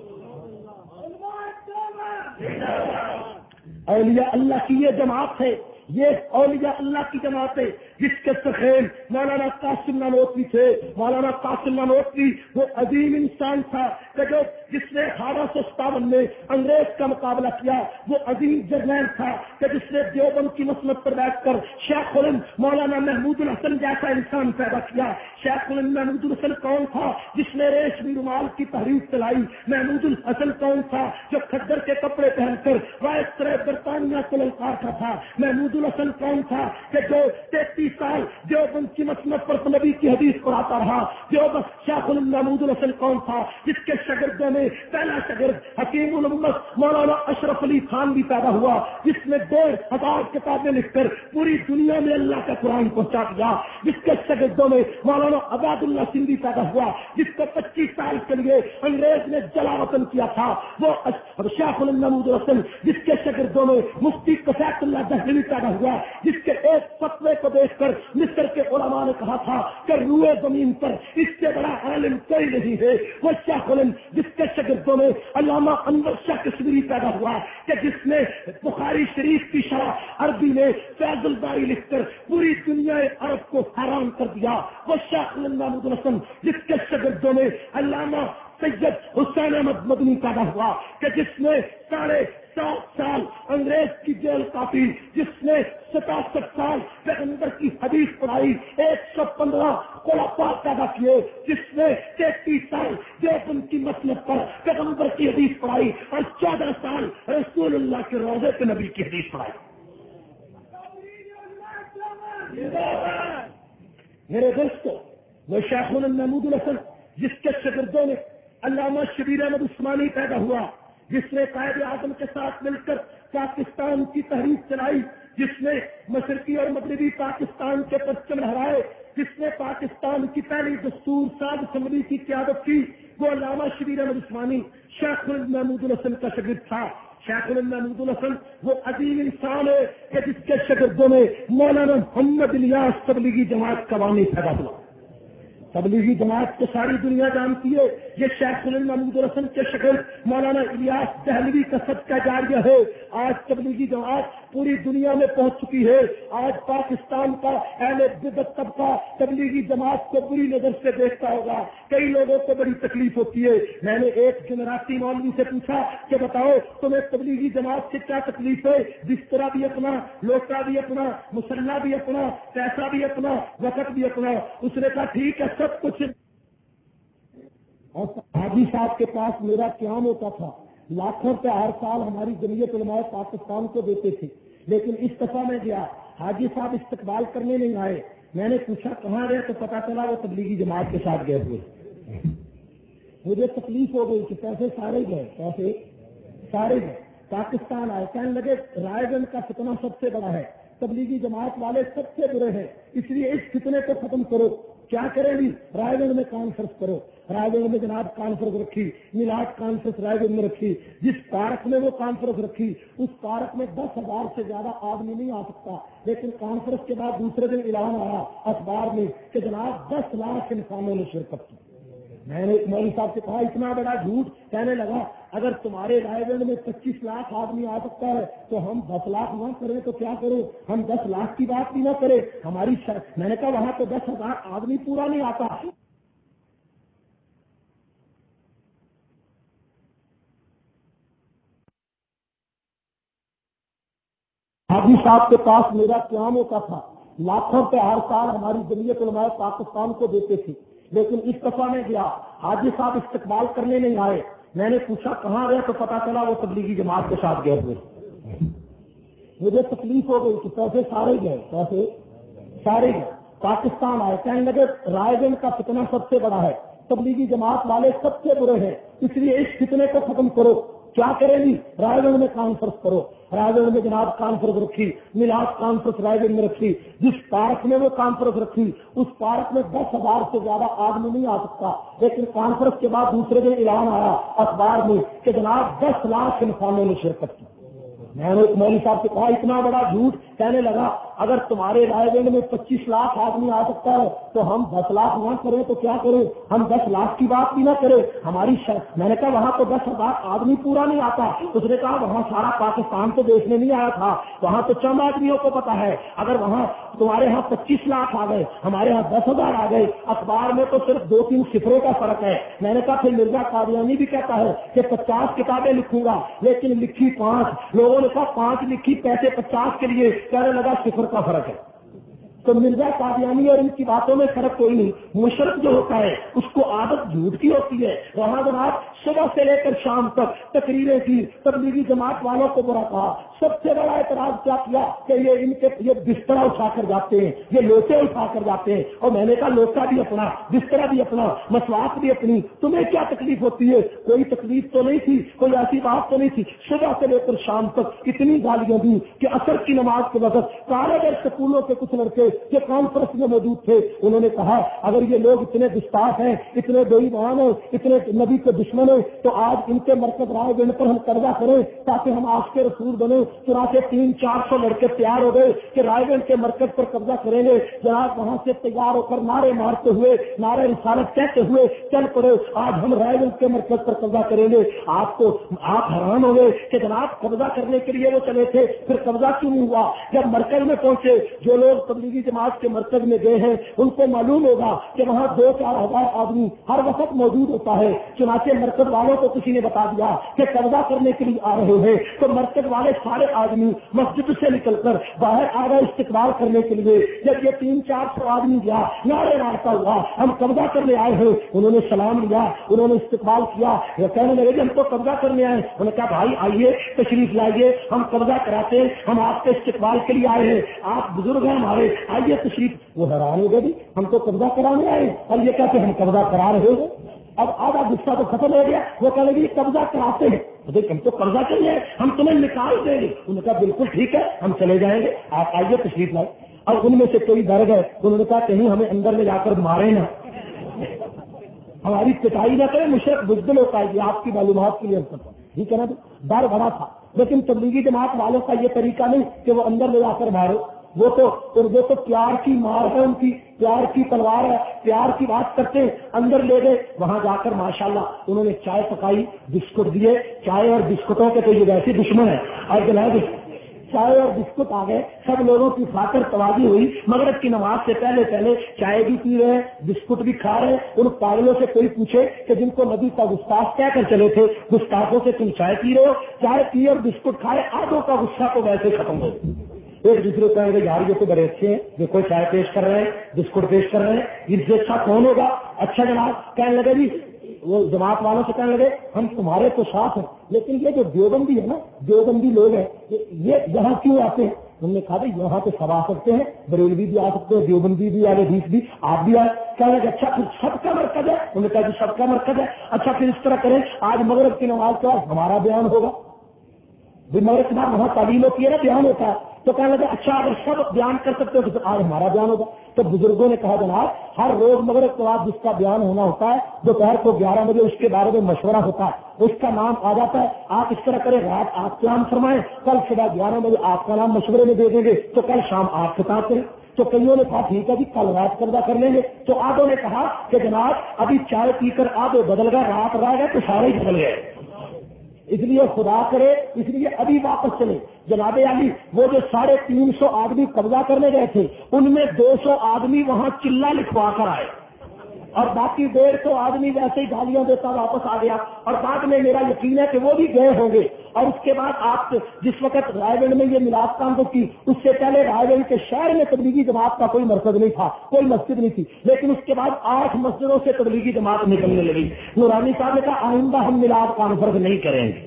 اولیاء اللہ کی یہ جماعت ہے، یہ اولیاء اللہ کی جماعت ہے جس کے سخیل مولانا قاسم نانوتوی تھے. مولانا قاسم نانوتوی وہ عظیم انسان تھا کہ جس نے 1857 میں انگریز کا مقابلہ کیا. وہ عظیم جرنیل تھا کہ جس نے دیوبند کی مسند پر بیٹھ کر شیخ الہند مولانا محمود الحسن جیسا انسان پیدا کیا. شیخ الہند محمود الحسن کون تھا جس نے ریشمی رومال کی تحریک چلائی؟ محمود الحسن کون تھا جو کھدر کے کپڑے پہن کر وائسرائے برطانیہ کو للکارتا تھا؟ محمود الحسن کون تھا کہ جو 33 سال دیوبند کی مسند پر نبی کی حدیث پڑھاتا رہا. دیوبند شیخ محمود الحسن کون تھا؟ جس کے شاگردوں میں پہلا شاگرد حکیم الامت مولانا اشرف علی خان بھی پیدا ہوا، جس نے 1500 کتابیں لکھ کر پوری دنیا میں اللہ کا قرآن پہنچا دیا. جس کے شاگردوں میں مولانا عباد اللہ سندھی پیدا ہوا، جس کو 25 سال کے لیے انگریز نے جلا وطن کیا تھا. وہ شیخ محمود الحسن جس کے شاگردوں میں مفتی کفایت اللہ دہلوی پیدا ہوا، جس کے ایک فتوے کو دیکھ کر مصر کے علماء نے کہا تھا کہ روئے زمین پر اس سے بڑا عالم کوئی نہیں ہے. وہ شیخ جس کے شاگردوں میں علامہ انور شاہ کشمیری پیدا ہوا کہ جس نے بخاری شریف کی شرح عربی میں فیض الباری لکھ کر پوری دنیا عرب کو حیران کر دیا. وہ شیخ محمود الحسن جس کے شاگردوں میں علامہ سید حسین احمد مدنی پیدا ہوا کہ جس نے 7.5 سال انگریز کی جیل کاٹی، جس نے 67 سال پیغمبر کی حدیث پڑھائی، 115 خلفاء پیدا کیے، جس نے 33 سال دیوبند کی مسند پر پیغمبر کی حدیث پڑھائی اور 14 سال رسول اللہ کے روضے پہ نبی کی حدیث پڑھائی. میرے دوستو، وہ شیخ محمود الحسن جس کے شاگردوں نے علامہ شبیر احمد عثمانی پیدا ہوا، جس نے قائد اعظم کے ساتھ مل کر پاکستان کی تحریک چلائی، جس نے مشرقی اور مغربی پاکستان کے پرچم لہرائے، جس نے پاکستان کی پہلی دستور ساز اسمبلی کی قیادت کی. وہ علامہ شبیر احمد عثمانی شیخ محمود الحسن کا شاگرد تھا. شیخ محمود الحسن وہ عظیم انسان ہے کہ جس کے شاگردوں میں مولانا محمد الیاس تبلیغی جماعت کا بانی پیدا ہوا. تبلیغی جماعت کو ساری دنیا جانتی ہے. یہ شیخ محمود الحسن کے شاگرد مولانا الیاس دہلوی کا صدقہ جاریہ ہے. آج تبلیغی جماعت پوری دنیا میں پہنچ چکی ہے. آج پاکستان کا اہل بدعت طبقہ تبلیغی جماعت کو بری نظر سے دیکھتا ہوگا. کئی لوگوں کو بڑی تکلیف ہوتی ہے. میں نے ایک جمعراتی مولوی سے پوچھا کہ بتاؤ تمہیں تبلیغی جماعت سے کیا تکلیف ہے؟ بسترا بھی اپنا، لوٹا بھی اپنا، مسلح بھی اپنا، پیسہ بھی اپنا، وقت بھی اپنا. اس نے کہا ٹھیک ہے سب کچھ. اور حاجی صاحب کے پاس میرا قیام ہوتا تھا. لاکھوں روپے ہر سال ہماری جمعیت علماء پاکستان کو دیتے تھے. لیکن اس دفعہ میں گیا، حاجی صاحب استقبال کرنے نہیں آئے. میں نے پوچھا کہاں گئے تو پتا چلا وہ تبلیغی جماعت کے ساتھ گئے ہوئے. مجھے تکلیف ہو گئی کہ پیسے سارے گئے، پیسے سارے گئے. پاکستان آئے، کہنے لگے رائے گنج کا فتنہ سب سے بڑا ہے، تبلیغی جماعت والے سب سے برے ہیں، اس لیے اس فتنے کو ختم کرو. کیا کریں گی؟ رائے گنج میں کانفرنس کرو. رائے گنج میں جناب کانفرنس رکھی، میلاد کانفرنس رائے گنج میں رکھی. جس پارک میں وہ کانفرنس رکھی اس پارک میں 10,000 سے زیادہ آدمی نہیں آ سکتا. لیکن کانفرنس کے بعد دوسرے دن اعلان آیا اخبار میں کہ جناب 10 لاکھ انسانوں نے شرکت کی. میں نے مولوی صاحب سے کہا اتنا بڑا جھوٹ. کہنے لگا اگر تمہارے رائے گنج میں 25 لاکھ آدمی آ سکتا ہے تو ہم 10 لاکھ نہ کریں تو کیا کریں؟ ہم 10 لاکھ کی بات بھی نہ کریں ہماری میں نے کہا وہاں تو 10,000 آدمی پورا نہیں آتا. حاجی صاحب کے پاس میرا قیام ہوتا تھا. لاکھوں روپے ہر سال ہماری جمعیت علماء پاکستان کو دیتے تھے. لیکن اس دفعہ میں گیا، حاجی صاحب استقبال کرنے نہیں آئے. میں نے پوچھا کہاں گئے تو پتا چلا وہ تبلیغی جماعت کے ساتھ گئے ہوئے. مجھے تکلیف ہو گئی کہ پیسے سارے گئے، پیسے سارے گئے. پاکستان آئے، کہنے لگے رائے گنج کا فتنہ سب سے بڑا ہے، تبلیغی جماعت والے سب سے برے ہیں، اس لیے اس فتنے کو ختم کرو. کیا کریں گی؟ رائے گنج میں کانفرنس کرو. رائے گنج میں جناب کانفرنس رکھی، میلاد کانفرنس رائے گنج میں رکھی. جس پارک میں وہ کانفرنس رکھی اس پارک میں 10,000 سے زیادہ آدمی نہیں آ سکتا. لیکن کانفرنس کے بعد دوسرے دن اعلان آیا اخبار میں کہ جناب 10 لاکھ انسانوں نے شرکت کی. میں نے مولوی صاحب سے کہا اتنا بڑا جھوٹ. کہنے لگا اگر تمہارے رائے گنج میں 25 لاکھ آدمی آ سکتا ہے تو ہم 10 لاکھ نہ کریں تو کیا کریں؟ ہم 10 لاکھ کی بات بھی نہ کریں ہماری میں نے کہا وہاں تو 10,000 آدمی پورا نہیں آتا. اس نے کہا وہاں سارا پاکستان تو دیکھنے نہیں آیا تھا، وہاں تو چند آدمیوں کو پتا ہے. اگر وہاں تمہارے ہاں 25 لاکھ آ گئے، ہمارے ہاں 10,000 آ گئے، اخبار میں تو صرف 2-3 صفروں کا فرق ہے. میں نے کہا پھر مرزا قادیانی بھی کہتا ہے کہ 50 کتابیں لکھوں گا لیکن لکھی 5. لوگوں نے کہا 5 لکھی، پیسے 50 کے لیے. کہنے لگا صفر کا فرق ہے. تو مرزا قادیانی اور ان کی باتوں میں فرق کوئی نہیں. مشرف جو ہوتا ہے اس کو عادت جھوٹ کی ہوتی ہے. وہاں جناب صبح سے لے کر شام تک تقریریں کی، تبلیغی جماعت والوں کو برا کہا، سب سے بڑا اعتراض کیا کیا کہ یہ بستر اٹھا کر جاتے ہیں، یہ لوٹے اٹھا کر جاتے ہیں، اور میں نے کہا لوٹا بھی اپنا، بستر بھی اپنا، مسواک بھی اپنی، تمہیں کیا تکلیف ہوتی ہے؟ کوئی تکلیف تو نہیں تھی، کوئی ایسی بات تو نہیں تھی۔ صبح سے لے کر شام تک اتنی گالیاں دی کہ عصر کی نماز کے وقت کالج اور سکولوں کے کچھ لڑکے جو کانفرنس میں موجود تھے انہوں نے کہا اگر یہ لوگ اتنے گستاخ ہیں، اتنے بے ایمان ہیں، اتنے نبی کے دشمن ہیں، تو آج ان کے مرکز رائے گنج پر ہم قبضہ کریں تاکہ ہم عاشق رسول بنے۔ چنانچہ 300-400 لڑکے تیار ہو گئے کہ رائے گنج کے مرکز پر قبضہ کریں گے۔ جناب وہاں سے تیار ہو کر نعرے مارتے ہوئے، نعرے رسالت کہتے ہوئے چل پڑے، آج ہم رائے گنج کے مرکز پر قبضہ کریں گے۔ آپ حیران ہو گئے کہ جناب قبضہ کرنے کے لیے وہ چلے تھے، پھر قبضہ کیوں نہیں ہوا؟ جب مرکز میں پہنچے، جو لوگ تبلیغی جماعت کے مرکز میں گئے ہیں ان کو معلوم ہوگا کہ وہاں 2-4 ہزار آدمی ہر وقت موجود ہوتا ہے۔ چنانچہ مرکز والوں کو کسی نے بتا دیا کہ قبضہ کرنے کے لیے آ رہے ہیں، تو مرکز والے سارے آدمی مسجد سے نکل کر باہر آ گئے استقبال کرنے کے لیے۔ جب یہ 300-400 آدمی گیا نعرے مارتا ہوا ہم قبضہ کرنے آئے ہیں، انہوں نے سلام لیا، انہوں نے استقبال کیا، یہ کہنے لگے ہم تو قبضہ کرنے آئے۔ انہوں نے کہا بھائی آئیے تشریف لائیے، ہم قبضہ کراتے ہیں، ہم آپ کے استقبال کے لیے آئے ہیں، آپ بزرگ ہیں ہمارے، آئیے تشریف۔ وہ حیران ہو گئے ہم تو قبضہ کرانے آئے اور یہ کہتے ہم قبضہ کرا رہے ہیں۔ اب آدھا غصہ تو ختم ہو گیا، وہ کہنے لگے قبضہ کراتے ہیں، ہم تو قبضہ کریے، ہم تمہیں نکال دیں گے۔ انہوں نے کہا بالکل ٹھیک ہے ہم چلے جائیں گے، آپ آئیے تشریف لائیں۔ اور ان میں سے کوئی ڈر گئے، انہوں نے کہا کہیں ہمیں اندر لے جا کر مارے نہ، ہماری پٹائی نہ کرے، مشرق بزدل ہوتا ہے، یہ آپ کی معلومات کے لیے ٹھیک ہے نا۔ ڈر بڑا تھا، لیکن تبلیغی جماعت والوں کا یہ طریقہ نہیں کہ وہ اندر لے جا کر مارے، وہ تو پیار کی مار ہے، ان کی پیار کی تلوار ہے، پیار کی بات کرتے ہیں۔ اندر لے گئے، وہاں جا کر ماشاءاللہ انہوں نے چائے پکائی، بسکٹ دیے، چائے اور بسکٹوں کے تو یہ ویسے دشمن ہے، اور جناب چائے اور بسکٹ آ گئے، سب لوگوں کی کھا کر توازی ہوئی۔ مغرب کی نماز سے پہلے چائے بھی پی رہے ہیں، بسکٹ بھی کھا رہے ہیں۔ ان پاگلوں سے کوئی پوچھے کہ جن کو نبی کا گستاخ کہہ کر چلے تھے، گستاخوں سے تم چائے پی رہے ہو؟ چائے پی اور بسکٹ کھائے، آدھوں کا غصہ تو ویسے ختم ہو گیا۔ ایک دوسرے کو کہیں گے یار یہ تو بڑے اچھے ہیں، دیکھو چائے پیش کر رہے ہیں، بسکٹ پیش کر رہے ہیں، یہ سے اچھا کون ہوگا؟ اچھا جناب کہنے لگے جی، وہ جماعت والوں سے کہنے لگے ہم تمہارے تو ساتھ ہیں، لیکن یہ جو دیوبندی ہے نا، دیوبندی لوگ ہیں، یہ یہاں کیوں آتے ہیں؟ ہم نے کہا بھائی یہاں تو سب آ سکتے ہیں، بریلوی بھی آ سکتے ہیں، دیوبندی بھی، اہل حدیث بھی، آپ بھی آئے۔ کہنے لگے اچھا پھر سب کا مرکز ہے؟ انہوں نے کہا جی سب کا مرکز ہے۔ اچھا پھر اس طرح کریں، آج مغرب کی نماز کے بعد ہمارا بیان ہوگا، مغرب کے بعد وہاں تعلیم ہوتی ہے نا، بیان ہوتا ہے، تو کہنے لگے اچھا اگر سب بیان کر سکتے ہو تو آج ہمارا بیان ہوگا۔ تو بزرگوں نے کہا جناب ہر روز مغرب کے بعد جس کا بیان ہونا ہوتا ہے دوپہر کو 11 بجے اس کے بارے میں مشورہ ہوتا ہے، اس کا نام آ جاتا ہے۔ آپ اس طرح کریں، رات آپ قیام فرمائیں، کل صبح 11 بجے آپ کا نام مشورے میں دے دیں گے، تو کل شام آپ خطاب کریں۔ تو کئیوں نے کہا ٹھیک ہے جی کل رات قبضہ کر لیں گے۔ تو آدھوں نے کہا کہ جناب ابھی چائے پی کر آدھے بدل گئے، رات رہ گئے تو سارے ہی بدل گئے، اس لیے خدا کرے، اس لیے ابھی واپس چلے۔ جناب علی وہ جو 350 آدمی قبضہ کرنے گئے تھے ان میں 200 آدمی وہاں چلا لکھوا کر آئے، اور باقی 150 آدمی ویسے ہی گالیاں دیتا واپس آ گیا۔ اور بعد میں میرا یقین ہے کہ وہ بھی گئے ہوں گے۔ اور اس کے بعد آپ جس وقت رائے گنج میں یہ میلاد کانفرنس کی، اس سے پہلے رائے گنج کے شہر میں تبلیغی جماعت کا کوئی مرکز نہیں تھا، کوئی مسجد نہیں تھی، لیکن اس کے بعد 8 مسجدوں سے تبلیغی جماعت نکلنے لگی۔ نورانی صاحب نے کہا آئندہ ہم میلاد کانفرنس نہیں کریں گے،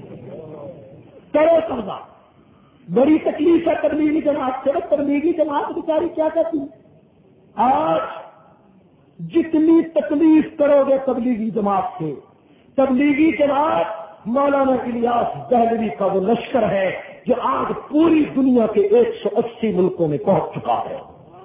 کرو قبضہ۔ بڑی تکلیف ہے تبلیغی جماعت سے، تبلیغی جماعت بیچاری کیا کہتی؟ آج جتنی تکلیف کرو گے تبلیغی جماعت سے، تبلیغی جماعت مولانا الیاس دہلوی کا وہ لشکر ہے جو آج پوری دنیا کے 180 ملکوں میں پہنچ چکا ہے۔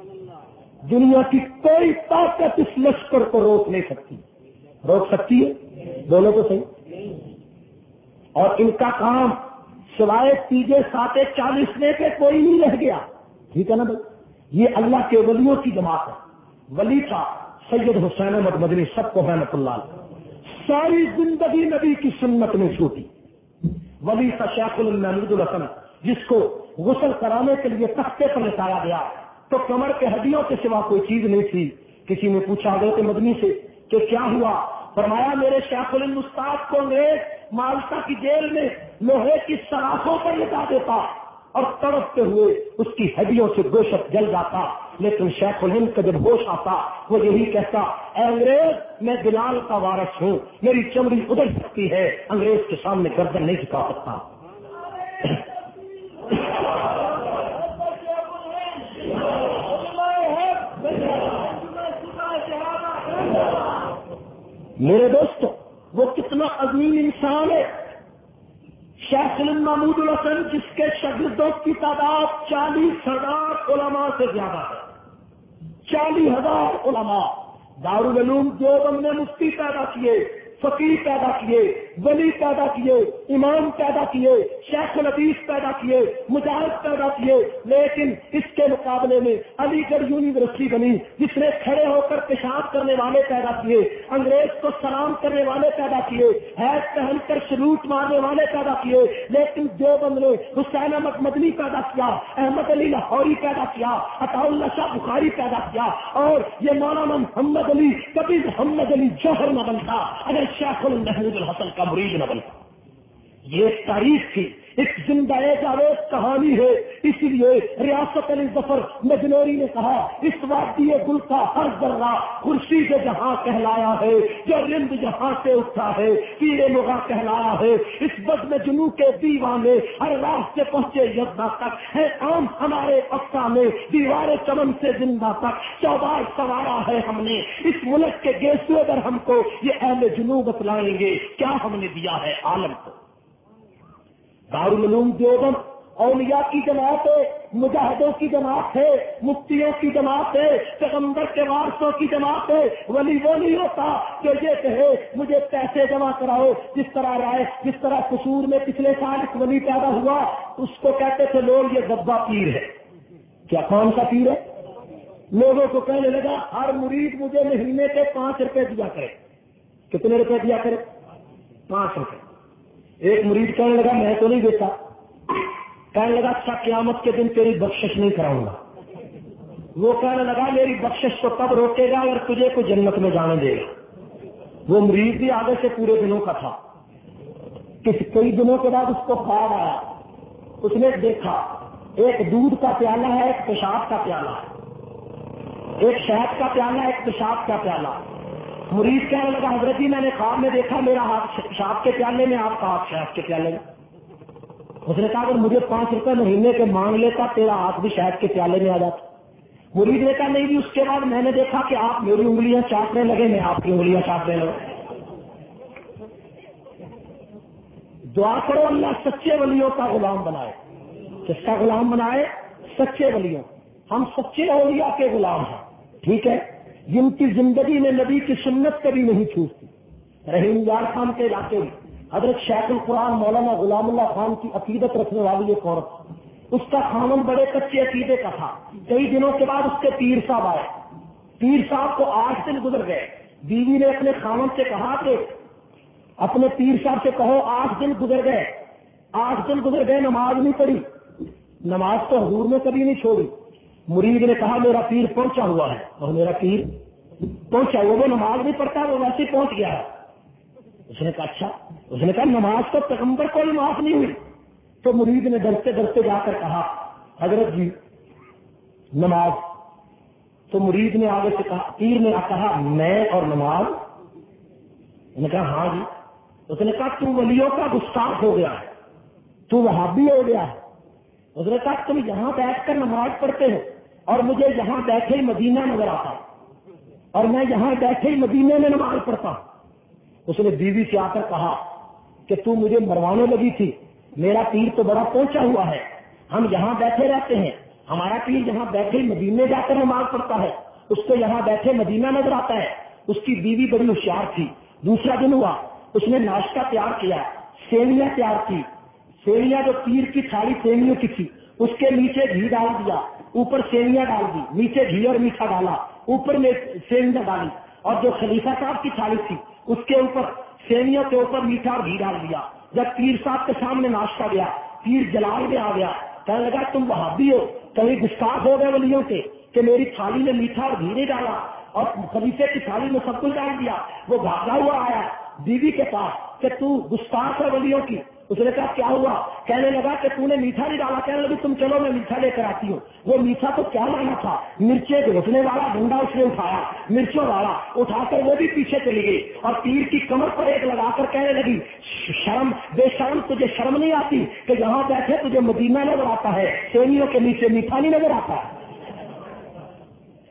دنیا کی کوئی طاقت اس لشکر کو روک نہیں سکتی۔ روک سکتی ہے؟ بولو تو صحیح۔ اور ان کا کام سوائے تیجے ساتے 40 کے کوئی نہیں رہ گیا، ٹھیک ہے نا بھائی؟ یہ اللہ کے ولیوں کی جماعت ہے۔ ولی تھا سید حسین احمد مدنی سب کو رحمۃ اللہ علیہ، ساری زندگی نبی کی سنت میں چھوٹی۔ ولی تھا شیخ المحمود الحسن، جس کو غسل کرانے کے لیے تختے پر لٹایا گیا تو کمر کے ہڈیوں کے سوا کوئی چیز نہیں تھی۔ کسی نے پوچھا حضرت مدنی سے کہ کیا ہوا؟ فرمایا میرے شیخ العلم استاد کو انگریز مالٹا کی جیل میں لوہے کی سلاخوں پر لٹا دیتا اور تڑپتے ہوئے اس کی ہڈیوں سے گوشت جل جاتا، لیکن شیخ الہند کا جب ہوش آتا وہ یہی کہتا، اے انگریز میں بلال کا وارث ہوں، میری چمڑی ادھر سکتی ہے، انگریز کے سامنے گردن نہیں جھکا سکتا۔ میرے دوستو وہ کتنا عظیم انسان ہے شیخ محمود الحسن، جس کے شاگردوں کی تعداد 40,000 علماء سے زیادہ ہے. 40,000 علماء. دارالعلوم دیوبند نے مفتی پیدا کیے، فقیر پیدا کیے، ولی پیدا کیے، امام پیدا کیے، شیخ الحدیث پیدا کیے، مجاہد پیدا کیے، لیکن اس کے مقابلے میں علی گڑھ یونیورسٹی بنی جس نے کھڑے ہو کر پیشاب کرنے والے پیدا کیے، انگریز کو سلام کرنے والے پیدا کیے، ہیٹ پہن کر سلوٹ مارنے والے پیدا کیے. لیکن دیوبند نے حسین احمد مدنی پیدا کیا، احمد علی لاہوری پیدا کیا، عطا اللہ شاہ بخاری پیدا کیا، اور یہ مولانا محمد علی کبھی محمد علی جوہر نہ بنتا اگر شیخ محمود الحسن کا مرید نہ بنتا. یہ تاریخ کی ایک زندہ جاوید کہانی ہے. اسی لیے ریاست علی ظفر مجنوری نے کہا اس وادی گل کا ہر ذرہ خورشید جہاں کہلایا ہے، جو رند جہاں سے اٹھا ہے پیرے مغا کہلایا ہے. اس بزم جنو کے دیوانے ہر راہ سے پہنچے یزدا تک ہے عام ہمارے افسانے، دیوار چمن سے زندہ تک چوبار سوارا ہے ہم نے. اس ملک کے گیسو اگر ہم کو یہ اہل جنوب بتلائیں گے کیا ہم نے دیا ہے عالم کو. دارالعلوم دیوبند اولیاء کی جماعت ہے، مجاہدوں کی جماعت ہے، مفتیوں کی جماعت ہے، پیغمبر کے وارثوں کی جماعت ہے. ولی وہ نہیں ہوتا کہ یہ کہے مجھے پیسے جمع کراؤ. جس طرح قصور میں پچھلے سال ایک ولی پیدا ہوا، اس کو کہتے تھے لوگ یہ دبا پیر ہے. کیا کون سا پیر ہے؟ لوگوں کو کہنے لگا ہر مرید مجھے مہینے کے 5 روپے دیا کرے. کتنے روپے دیا کرے؟ 5 روپے. ایک مرید کہنے لگا میں تو نہیں دیتا. کہنے لگا اچھا قیامت کے دن تیری بخشش نہیں کراؤں گا. وہ کہنے لگا میری بخشش تو تب روکے گا اگر تجھے کوئی جنت میں جانے دے گا. وہ مرید بھی آگے سے پورے دنوں کا تھا. کئی دنوں کے بعد اس کو خواب آیا. اس نے دیکھا ایک دودھ کا پیالہ ہے، ایک پیشاب کا پیالہ ہے، ایک شہد کا پیالہ ہے، ایک پیشاب کا پیالہ. مرید کہنے لگا حضرت جی میں نے خواب میں دیکھا میرا ہاتھ پیشاب کے پیالے میں، آپ کا ہاتھ شہد کے پیالے میں. اس نے کہا اگر مجھے 5 روپے مہینے کے مانگ لیتا تیرا ہاتھ بھی شہد کے پیالے میں آ جاتا. مرید نے کہا نہیں بھی. اس کے بعد میں نے دیکھا کہ آپ میری انگلیاں چاٹنے لگے، میں آپ کی انگلیاں چاٹنے لگا. دعا کرو اللہ سچے ولیوں کا غلام بنائے. کس کا غلام بنائے؟ سچے ولیوں. ہم سچے اولیاء کے غلام ہیں، ٹھیک ہے، جن کی زندگی میں نبی کی سنت کبھی نہیں چھوٹتی. رحیم یار خان کے علاقے میں حضرت شیخ القرآن مولانا غلام اللہ خان کی عقیدت رکھنے والی ایک عورت، اس کا خامن بڑے کچے عقیدے کا تھا. کئی دنوں کے بعد اس کے پیر صاحب آئے. پیر صاحب کو 8 دن گزر گئے. بیوی نے اپنے خامن سے کہا کہ اپنے پیر صاحب سے کہو 8 دن گزر گئے، 8 دن گزر گئے نماز نہیں پڑھی. نماز تو حضور نے کبھی نہیں چھوڑی. مرید نے کہا میرا پیر پہنچا ہوا ہے، اور میرا پیر پہنچا ہوا، وہ نماز نہیں پڑھتا، وہ ویسے پہنچ گیا ہے. اس نے کہا اچھا. اس نے کہا نماز تو پیغمبر کو بھی معاف نہیں ہوئی. تو مرید نے ڈرتے ڈرتے جا کر کہا حضرت جی نماز. تو مرید نے آگے سے کہا، پیر نے کہا میں اور نماز. انہوں نے کہا ہاں جی. اس نے کہا تو ولیوں کا گستاخ ہو گیا ہے، تو وہابی ہو گیا ہے. اس نے کہا تم یہاں بیٹھ کر نماز پڑھتے ہو اور مجھے یہاں بیٹھے ہی مدینہ نظر آتا اور میں یہاں بیٹھے ہی مدینے میں نماز پڑھتا ہوں. اس نے بیوی سے آ کر کہا کہ تو مجھے مروانے لگی تھی، میرا پیر تو بڑا پہنچا ہوا ہے، ہم یہاں بیٹھے رہتے ہیں، ہمارا پیر یہاں بیٹھے ہی مدینے جا کر نماز پڑھتا ہے، اس کو یہاں بیٹھے مدینہ نظر آتا ہے. اس کی بیوی بڑی ہوشیار تھی. دوسرا دن ہوا، اس نے ناشتہ تیار کیا، سیویاں تیار کی. سیویاں جو پیر کی تھالی سیویوں کی تھی، اس کے نیچے گھی ڈال دیا، اوپر سیویاں ڈال دی، نیچے گھی اور میٹھا ڈالا، اوپر میں سیویاں ڈالی. اور جو خلیفہ صاحب کی تھالی تھی اس کے اوپر سیویوں کے اوپر میٹھا اور گھی ڈال دیا. جب پیر صاحب کے سامنے ناشتہ گیا، پیر جلال میں آ گیا. کہنے لگا تم وہابی ہو، کہیں گستاخ ہو گئے ولیوں کے کہ میری تھالی میں میٹھا اور گھی نہیں ڈالا اور خلیفے کی تھالی میں سب کچھ ڈال دیا. وہ بھاگا ہوا آیا بیوی کے پاس کہ تو گستاخ ہے ولیوں کی. اس نے کہا کیا ہوا؟ کہنے لگا کہ تو نے میٹھا نہیں ڈالا. کہنے لگی تم چلو میں میٹھا لے کر آتی ہوں. وہ میٹھا تو کیا لانا تھا، مرچیں گھوٹنے والا ڈنڈا اس نے اٹھایا، مرچوں والا اٹھا کر وہ بھی پیچھے چلی گئی اور پیر کی کمر پر ایک لگا کر کہنے لگی شرم بے شرم تجھے شرم نہیں آتی کہ یہاں بیٹھے تجھے مدینہ نظر آتا ہے، سیویوں کے نیچے میٹھا نہیں نظر آتا.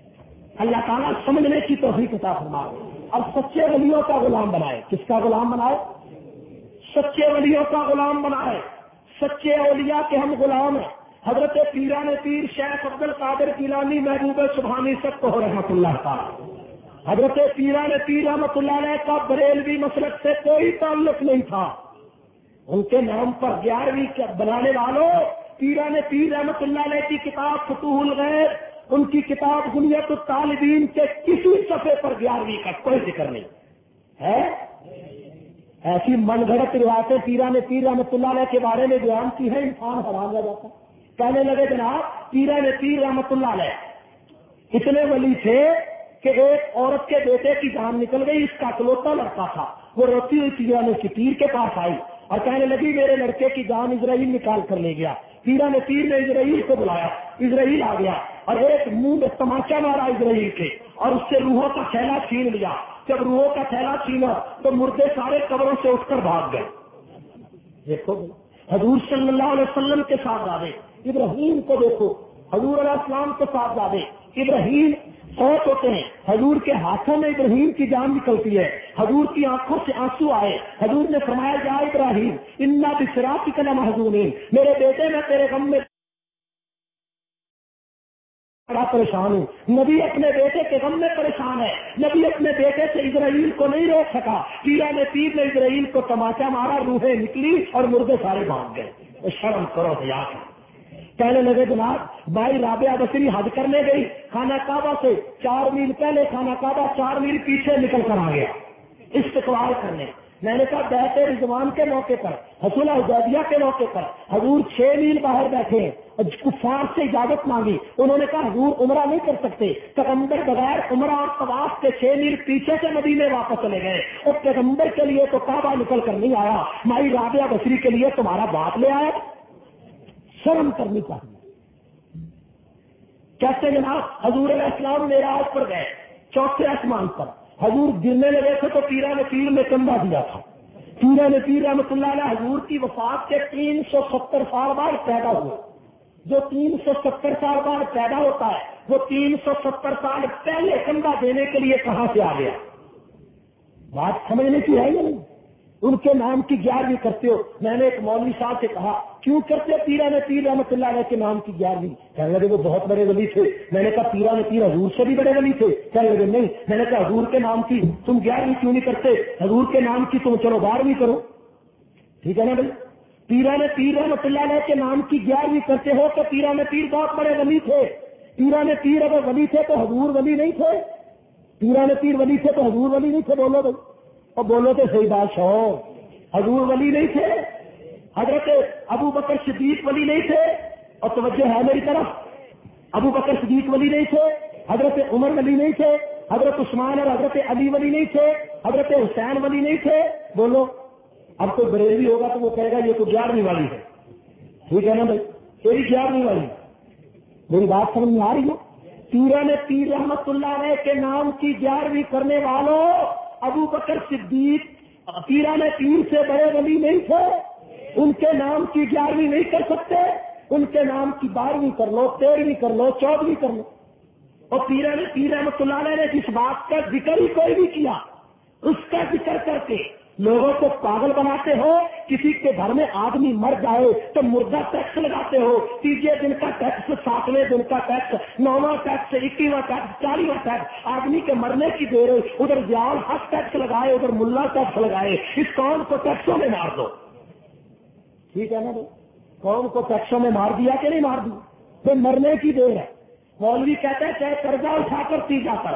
اللہ تعالیٰ سمجھنے کی توفیق عطا فرمائے اور سچے ولیوں کا غلام بنائے. کس کا غلام بنائے؟ سچے ولیوں کا غلام بنائے. سچے اولیاء کے ہم غلام ہیں. حضرت پیران پیر شیخ عبد القادر گیلانی محبوب سبحانی سب کو رحمت اللہ تعالی. حضرت پیران پیر رحمت اللہ علیہ کا بریلوی مسلک سے کوئی تعلق نہیں تھا. ان کے نام پر 11ویں بنانے والوں پیران پیر رحمت اللہ علیہ کی کتاب فتوح الغیب، ان کی کتاب غنیت الطالبین کے کسی صفحے پر 11ویں کا کوئی ذکر نہیں ہے. ایسی من گھڑت روایتیں پیران پیر رحمت اللہ علیہ کے بارے میں بیان کی ہے، انسان حیران رہ جاتا. کہنے لگے جناب پیران پیر رحمت اللہ علیہ اتنے ولی تھے کہ ایک عورت کے بیٹے کی جان نکل گئی، اس کا اکلوتا لڑکا تھا. وہ روتی ہوئی پیران پیر کے پاس آئی اور کہنے لگی میرے لڑکے کی جان اسرائیل نکال کر لے گیا. پیران پیر نے اسرائیل کو بلایا، اسرائیل آ گیا اور ایک منہ میں تماچا مارا اسرائیل کے اور اس سے روحوں کا تھیلا چھین لیا. جب روحوں کا تھیلا چھینا تو مردے سارے قبروں سے اٹھ کر بھاگ گئے. دیکھو حضور صلی اللہ علیہ وسلم کے صاحبزادے ابراہیم کو دیکھو، حضور علیہ السلام کے صاحبزادے ابراہیم فوت ہوتے ہیں، حضور کے ہاتھوں میں ابراہیم کی جان نکلتی ہے، حضور کی آنکھوں سے آنسو آئے. حضور نے فرمایا جا ابراہیم انا بصراطک لمحزونین، میرے بیٹے میں تیرے غم میں بڑا پریشان ہوں. نبی اپنے بیٹے کے غم میں پریشان ہے. نبی اپنے بیٹے سے اسرائیل کو نہیں روک سکا. پیران پیر نے اسرائیل کو تماچا مارا، روحیں نکلی اور مردے سارے بھاگ گئے. شرم کرو حیا. کہنے لگے جناب بھائی رابعہ بصری حج کرنے گئی خانہ کعبہ سے 4 میل پہلے، خانہ کعبہ 4 میل پیچھے نکل کر آ گیا استقبال کرنے. میں نے کہا بیعت رضوان کے موقع پر، حصولہ حدیبیہ کے موقع پر حضور 6 میل باہر بیٹھے ہیں، کفار سے اجازت مانگی. انہوں نے کہا حضور عمرہ نہیں کر سکتے. پیغمبر بغیر عمرہ اور طواف کے 6 میل پیچھے سے مدینے واپس چلے گئے. اور پیغمبر کے لیے تو کعبہ نکل کر نہیں آیا، مائی رابعہ بصری کے لیے تمہارا باپ لے آیا. شرم کرنی چاہیے. کہتے جناب حضور علیہ السلام معراج پر گئے، 4تھے آسمان پر. حضور گرنے لگے تھے تو پیران پیر نے کندھا دیا تھا. پیران پیر رحمۃ اللہ علیہ حضور کی وفات کے 370 سال بعد پیدا ہوئے. جو 370 سال بعد پیدا ہوتا ہے وہ 370 سال پہلے کندھا دینے کے لیے کہاں سے آ گیا؟ بات سمجھنے کی ہے یا نہیں؟ ان کے نام کی 11ویں کرتے ہو. میں نے ایک مولوی صاحب سے کہا کیوں کرتے پیران پیر رحمۃ اللہ علیہ کے نام کی 11ویں؟ کہنے لگے وہ بہت بڑے ولی تھے. میں نے کہا پیران پیر حضور سے بھی بڑے ولی تھے؟ کہنے لگے نہیں. میں نے کہا حضور کے نام کی تم 11ویں کیوں نہیں کرتے؟ حضور کے نام کی تم چلو 12ویں کرو. ٹھیک ہے نا بھائی؟ پیران پیر رحمۃ اللہ علیہ کے نام کی 11ویں کرتے ہو کہ پیران پیر بہت بڑے ولی تھے. پیران پیر اگر ولی تھے تو حضور ولی نہیں تھے. پیران پیر ولی تھے تو حضور ولی نہیں تھے. بولو بھائی اور بولو تو صحیح بات ہو. حضور ولی نہیں تھے، حضرت ابو بکر صدیق ولی نہیں تھے. اور توجہ ہے میری طرف، ابو بکر صدیق ولی نہیں تھے، حضرت عمر ولی نہیں تھے، حضرت عثمان اور حضرت علی ولی نہیں تھے، حضرت حسین ولی نہیں تھے. بولو اب کوئی بریلوی ہوگا تو وہ کہے گا یہ تو 11ویں والی ہے. ٹھیک ہے نا بھائی؟ تیری 11ویں والی. میری بات سمجھ میں آ رہی ہو؟ پیران پیر رحمت اللہ علیہ کے نام کی 11ویں کرنے والوں ابو بکر صدیق پیران پیر سے بڑے ولی نہیں تھے. ان کے نام کی 11ویں نہیں کر سکتے. ان کے نام کی 12ویں کر لو، 13ویں کر لو، 14ویں کر لو. اور پیران پیر رحمت اللہ علیہ نے جس بات کا ذکر ہی کوئی بھی کیا اس کا ذکر کر کے لوگوں کو پاگل بناتے ہو. کسی کے گھر میں آدمی مر جائے تو مردہ ٹیکس لگاتے ہو. 3 دن کا ٹیکس، 7ویں دن کا ٹیکس، 9واں ٹیکس، 21واں ٹیکس، 40واں ٹیکس. آدمی کے مرنے کی دیر ادھر زیال حق ٹیکس لگائے، ادھر ملا ٹیکس لگائے. اس قوم کو ٹیکسوں میں مار دو. ٹھیک ہے نا بھائی؟ قوم کو ٹیکسوں میں مار دیا کہ نہیں مار دیا؟ پھر مرنے کی دیر ہے. مولوی کہتے ہیں چاہے قرضہ اٹھا کر تیجا کر،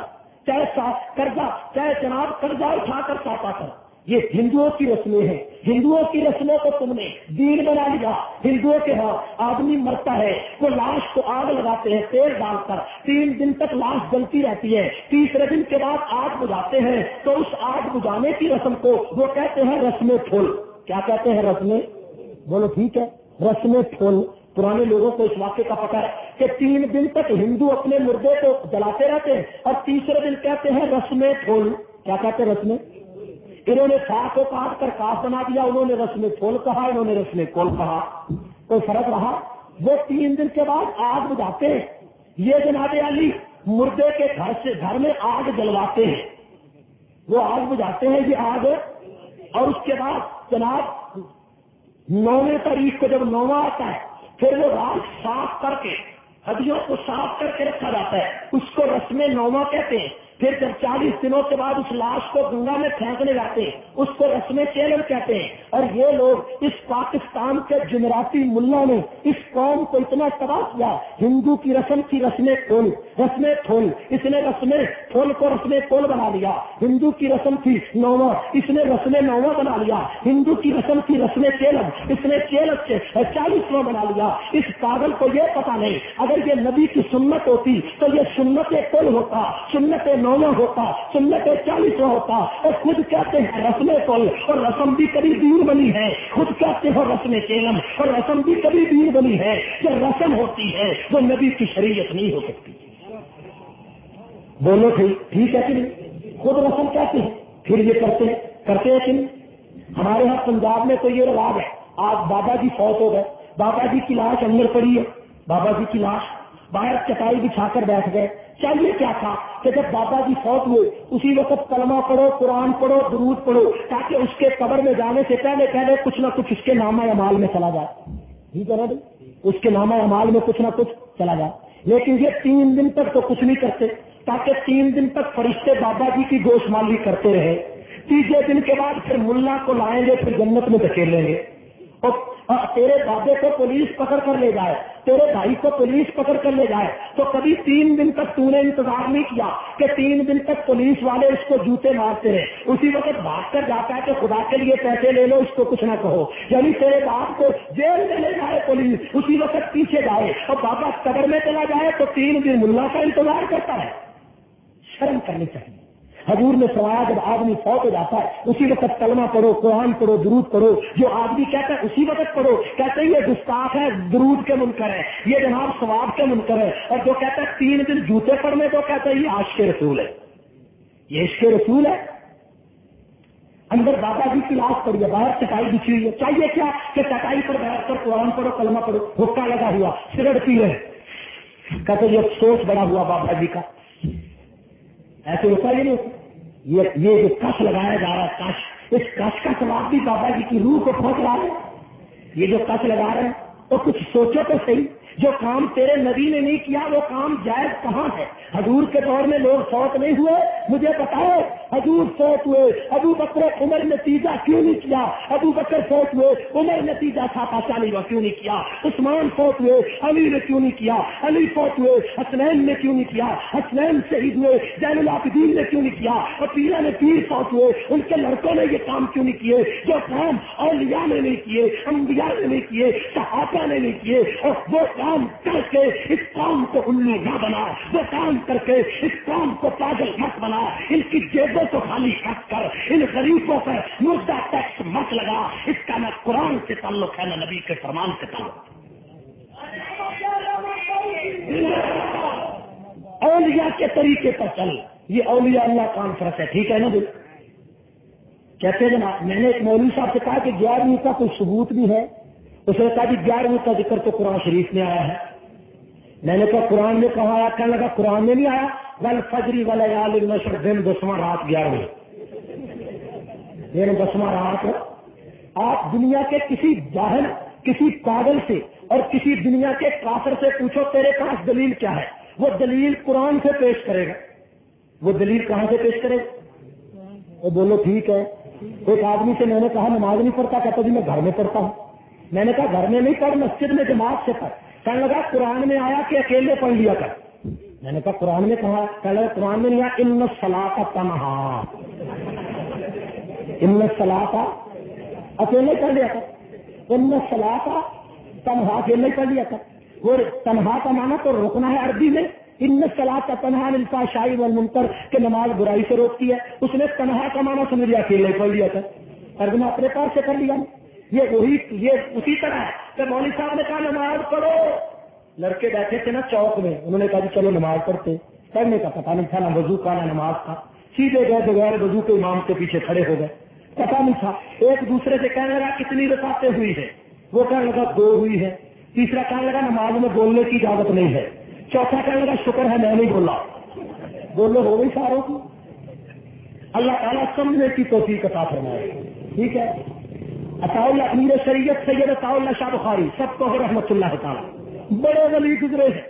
چاہے جناب قرضہ اٹھا کر ساپا کر. یہ ہندوؤں کی رسمیں ہیں. ہندوؤں کی رسموں کو تم نے دین بنا لیا. ہندوؤں کے ہاں آدمی مرتا ہے وہ لاش کو آگ لگاتے ہیں تیل ڈال کر. 3 دن تک لاش جلتی رہتی ہے. 3رے دن کے بعد آگ بجھاتے ہیں تو اس آگ بجھانے کی رسم کو وہ کہتے ہیں رسم پھول. کیا کہتے ہیں؟ رسمیں. بولو ٹھیک ہے، رسم پھول. پرانے لوگوں کو اس واقعے کا پتہ ہے کہ 3 دن تک ہندو اپنے مردے کو جلاتے رہتے ہیں اور 3رے دن کہتے ہیں رسم پھول. کیا کہتے ہیں؟ رسمیں. انہوں نے فا کو کاٹ کر کاف بنا دیا، انہوں نے رسم پھول کہا، انہوں نے رسم کول کہا. کوئی فرق رہا؟ وہ 3 دن کے بعد آگ بجھاتے ہیں. یہ جناب علی मुर्दे के घर में आग जलवाते हैं, वो आग बुझाते हैं, ये आग, और उसके बाद जनाब 9वें तारीख को जब 9वां आता है फिर वो रात साफ करके हड्डियों को साफ करके रखा जाता है, उसको रस्में 9वां कहते हैं। फिर जब 40 दिनों के बाद उस लाश को गंगा में फेंकने जाते हैं उसको रस्में चेलन कहते हैं। और ये लोग इस पाकिस्तान के जुमराती मुल्ला ने इस कौम को इतना तबाह किया, हिंदू की रस्म की रस्में खोल, रस्में खोल, इसने रस्में खोल को रस्में खोल बना लिया। हिंदू की रस्म थी 9वां, इसने रस्में 9वां बना लिया। हिंदू की रस्म थी रस्में चेलन, इसने चेलन से 40वां बना लिया। इस पागल को ये पता नहीं, अगर ये नबी की सुन्नत होती तो ये सुन्नत खोल होता, सुन्नत 9वां होता, सुन्नत 40वां होता। और खुद कहते हैं रस्में खोल, और रस्म भी कभी दीन बनी है। खुद कहते हो रस्में चेलन, और रस्म भी कभी दीन बनी है। जो रस्म होती है वो नबी की शरीयत नहीं हो सकती। बोलो ठीक है कि नहीं? खुद रस्म कहते हैं, फिर ये करते हैं कि नहीं? हमारे यहाँ पंजाब में तो ये रिवाज है, आज बाबा जी फौत हो गए, बाबा जी की लाश अंदर पड़ी है, बाबा जी की लाश बाहर चटाई बिछाकर बैठ गए। चाहिए क्या था कि जब बाबा जी फौत हुए उसी वक्त कलमा पढ़ो, कुरान पढ़ो, दुरूद पढ़ो, ताकि उसके कब्र में जाने से पहले पहले कुछ ना कुछ उसके नामा अमाल में चला जाए। ठीक है ना भाई, उसके नामा अमाल में कुछ ना कुछ चला जाए। लेकिन ये 3 दिन तक तो कुछ नहीं करते, ताकि 3 दिन तक फरिश्ते बाबा जी की गोशमाली करते रहे। तीसरे दिन के बाद फिर मुल्ला को लाएंगे, फिर जन्नत में धकेलेंगे। और तेरे बाबे को पुलिस पकड़ कर ले जाए, तेरे भाई को पुलिस पकड़ कर ले जाए, तो कभी 3 दिन तक तूने इंतजार नहीं किया कि 3 दिन तक पुलिस वाले इसको जूते मारते रहे। उसी वक्त भाग कर जाता है कि खुदा के लिए पैसे ले लो, इसको कुछ ना कहो। यानी तेरे बाप को जेल में ले जाए पुलिस, उसी वक्त पीछे जाए और बाबा कब्र में चला जाए तो 3 दिन मुल्ला का इंतजार करता है। शर्म करनी चाहिए। हजूर ने फरमाया जब आदमी फौत हो जाता है उसी वक्त कलमा पढ़ो, कुरान पढ़ो, दुरूद पढ़ो। जो आदमी कहता है उसी वक्त पढ़ो, कहते हैं ये गुस्ताख है, दुरूद के मुनकर है, ये जनाब सवाब के मुनकर है। और जो कहता है 3 दिन जूते पढ़ने तो कहता है ये आशिक रसूल है, ये इश्क रसूल है। अंदर बाबा जी की लाश पड़ी है, बाहर चटाई बिछी हुई है। चाहिए क्या कि चटाई पर बैठकर कुरान पढ़ो, कलमा पढ़ो। हुक्का लगा हुआ, सिगरेट पी रहे, कहते ये अफसोस बड़ा हुआ बाबा जी का। ऐसे होता ही नहीं। ये जो कश लगाया जा रहा है, कश, इस कश का सवाब भी बाबा जी की रूह को पहुंच रहा है। ये जो कश लगा रहे हैं तो कुछ सोचो तो सही, जो काम तेरे नबी ने नहीं किया वो काम जायज कहाँ है? हजूर के दौर में लोग फौत नहीं हुए? मुझे बताओ, हजूर फौत हुए, अबू बकर उमर नतीजा क्यों नहीं किया? अबू बकर फौत हुए, उमर नतीजा छापा चाली क्यों नहीं किया? उस्मान फौत हुए, अली ने क्यों नहीं किया? अली फौत हुए, हसनैन ने क्यों नहीं किया? हसनैन शहीद हुए, जैनुल आबिदीन ने क्यों नहीं किया? और पीरा ने पीर फौत हुए, उनके लड़कों ने ये काम क्यों नहीं किए? जो काम औलिया ने नहीं किए, अंबिया ने नहीं किए, सहाबा ने नहीं किए, और वो काम करके इस काम को उल्लू न बना, वो काम करके इस काम को पागल मत बना, इनकी जेबों को खाली रख कर इन गरीबों पर मुद्दा टैक्स मत लगा। इसका न कुरान से ताल्लुक है न नबी के फरमान से ताल्लुक। औलिया के तरीके पर चल, ये औलिया अल्लाह कॉन्फ्रेंस है, ठीक है ना भाई? कहते हैं ना, मैंने एक मौलवी साहब से कहा कि 11वीं का कोई सबूत भी है? उसने कहा कि 11वीं का जिक्र तो कुरान शरीफ में आया है। मैंने कहा कुरान में कहा आया? कहने लगा कुरान में नहीं आया, वल फजरी वल यालिल मशर, दिन 10वां रात 11वीं, दिन 10वां रात। आप दुनिया के किसी जाहिल, किसी पागल से और किसी दुनिया के काफिर से पूछो तेरे पास दलील क्या है, वो दलील कुरान से पेश करेगा। वो दलील कहां से पेश करेगा? वो बोलो ठीक है। एक आदमी से मैंने कहा नमाज नहीं पढ़ता, कहता जी मैं घर में पढ़ता हूं। मैंने कहा घर में नहीं पढ़, मस्जिद में जमात से पढ़। कहने लगा कुरान में आया कि अकेले पढ़ लिया कर। मैंने कहा कुरान में कहा? कहने लगा कुरान में नहीं आया, इन्न सलाता तन्हा, इन्न सलाता अकेले पढ़ लिया कर, इन्न सलाता तन्हा अकेले पढ़ लिया कर। वो तन्हा का माना तो रोकना है अरबी में, इन्न सलाता तन्हा अनिल फ़ाहिशाइ वल मुनकर के नमाज बुराई से रोकती है। उसने तन्हा का माना समझ लिया अकेले पढ़ लिया कर, तर्जुमा अपने पास से कर लिया। ये वही, ये उसी तरह है कि मौलवी साहब ने कहा नमाज पढ़ो, लड़के बैठे थे ना चौक में, उन्होंने कहा चलो नमाज पढ़ते। पढ़ने का पता नहीं था, ना वजू का ना नमाज का, सीधे गए बगैर वजू के इमाम के पीछे खड़े हो गए, पता नहीं था। एक दूसरे से कहने लगा कितनी रकातें हुई है? वो कहने लगा 2 हुई है। तीसरा कहने लगा नमाज में बोलने की इजाजत नहीं है। चौथा कहने लगा शुक्र है मैं नहीं बोला। بولو ہو گئی ساروں کی. اللہ تعالیٰ سمجھنے کی توفیق عطا فرمائے. ٹھیک ہے. عطا اللہ امیر شریعت سید عطا اللہ شاہ بخاری سب کو رحمت اللہ تعالیٰ بڑے ولی گزرے ہیں.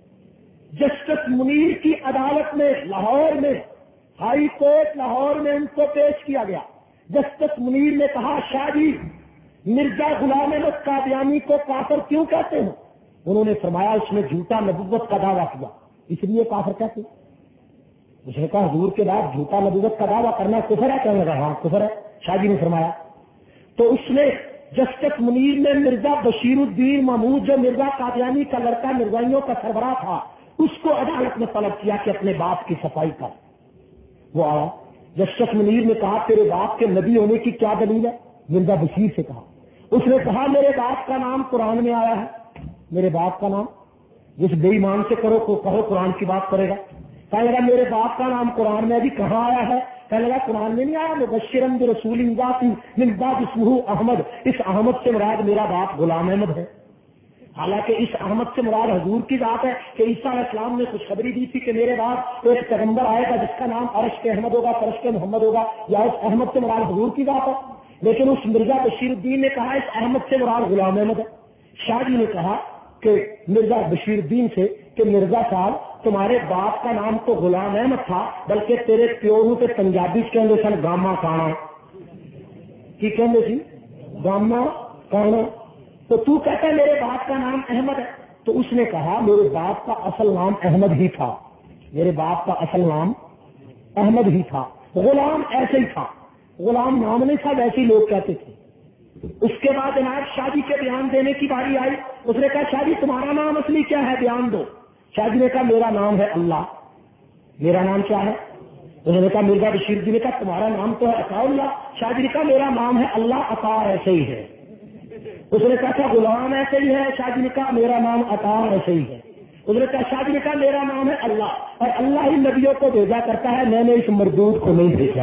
جسٹس منیر کی عدالت میں لاہور میں ہائی کورٹ لاہور میں ان کو پیش کیا گیا. جسٹس منیر نے کہا شاہ جی مرزا غلام احمد قادیانی کو کافر کیوں کہتے ہیں؟ انہوں نے فرمایا اس نے جھوٹا نبوت کا دعویٰ کیا اس لیے کافر کہتے. اس نے کہا حضور کے بعد جھوٹا نبوت کا دعویٰ کرنا کفر ہے. کہنے لگا ہاں کفر ہے. شاہ جی نے فرمایا تو اس نے جسٹس منیر نے مرزا بشیر الدین محمود جو مرزا قادیانی کا لڑکا مرزائیوں کا سربراہ تھا اس کو عدالت میں طلب کیا کہ اپنے باپ کی صفائی کر. وہ آیا. جسٹس منیر نے کہا تیرے باپ کے نبی ہونے کی کیا دلیل ہے؟ مرزا بشیر سے کہا. اس نے کہا میرے باپ کا نام قرآن میں آیا ہے. میرے باپ کا نام جس بے ایمان سے کہو قرآن کی بات کرے گا. کہنے لگا میرے باپ کا نام قرآن میں ابھی کہاں آیا ہے؟ کہنے لگا قرآن میں نہیں آیا. مبشرا برسول یاتی من بعد اسمہ احمد. اس احمد سے مراد میرا باپ غلام احمد ہے. حالانکہ اس احمد سے مراد حضور کی ذات ہے کہ عیسیٰ علیہ السلام نے خوشخبری دی تھی کہ میرے بعد ایک پیغمبر آئے گا جس کا نام عرش کے احمد ہوگا فرش کے محمد ہوگا. یا اس احمد سے مراد حضور کی ذات ہے. لیکن اس مرزا بشیر الدین نے کہا اس احمد سے مراد غلام احمد ہے. شاہ جی نے کہا کہ مرزا بشیر الدین سے کہ مرزا صاحب تمہارے باپ کا نام تو غلام احمد تھا بلکہ تیرے پیو تے پنجابی کہندے سن گاما کانا. کی کہندے سی؟ گاما کانا. تو تو کہتا ہے میرے باپ کا نام احمد ہے. تو اس نے کہا میرے باپ کا اصل نام احمد ہی تھا. میرے باپ کا اصل نام احمد ہی تھا. غلام ایسے ہی تھا. غلام نام نہیں تھا ویسے ہی لوگ کہتے تھے. اس کے بعد جناب شاہ جی کے بیان دینے کی باری آئی. اس نے کہا شاہ جی تمہارا نام اصلی کیا ہے بیان دو. شاہ جی نے کہا میرا نام ہے اللہ. میرا نام کیا ہے؟ انہوں نے کہا مرزا بشیر جی نے کہا تمہارا نام تو ہے عطا اللہ. شاہ جی نے کہا میرا نام ہے اللہ عطا ایسے ہی ہے. اس نے کہا غلام ایسے ہی ہے. شاہ جی نے کہا میرا نام عطا ایسے ہی ہے. اس نے کہا شاہ جی نے کہا میرا نام ہے اللہ اور اللہ ہی نبیوں کو بھیجا کرتا ہے میں نے اس مردود کو نہیں بھیجا.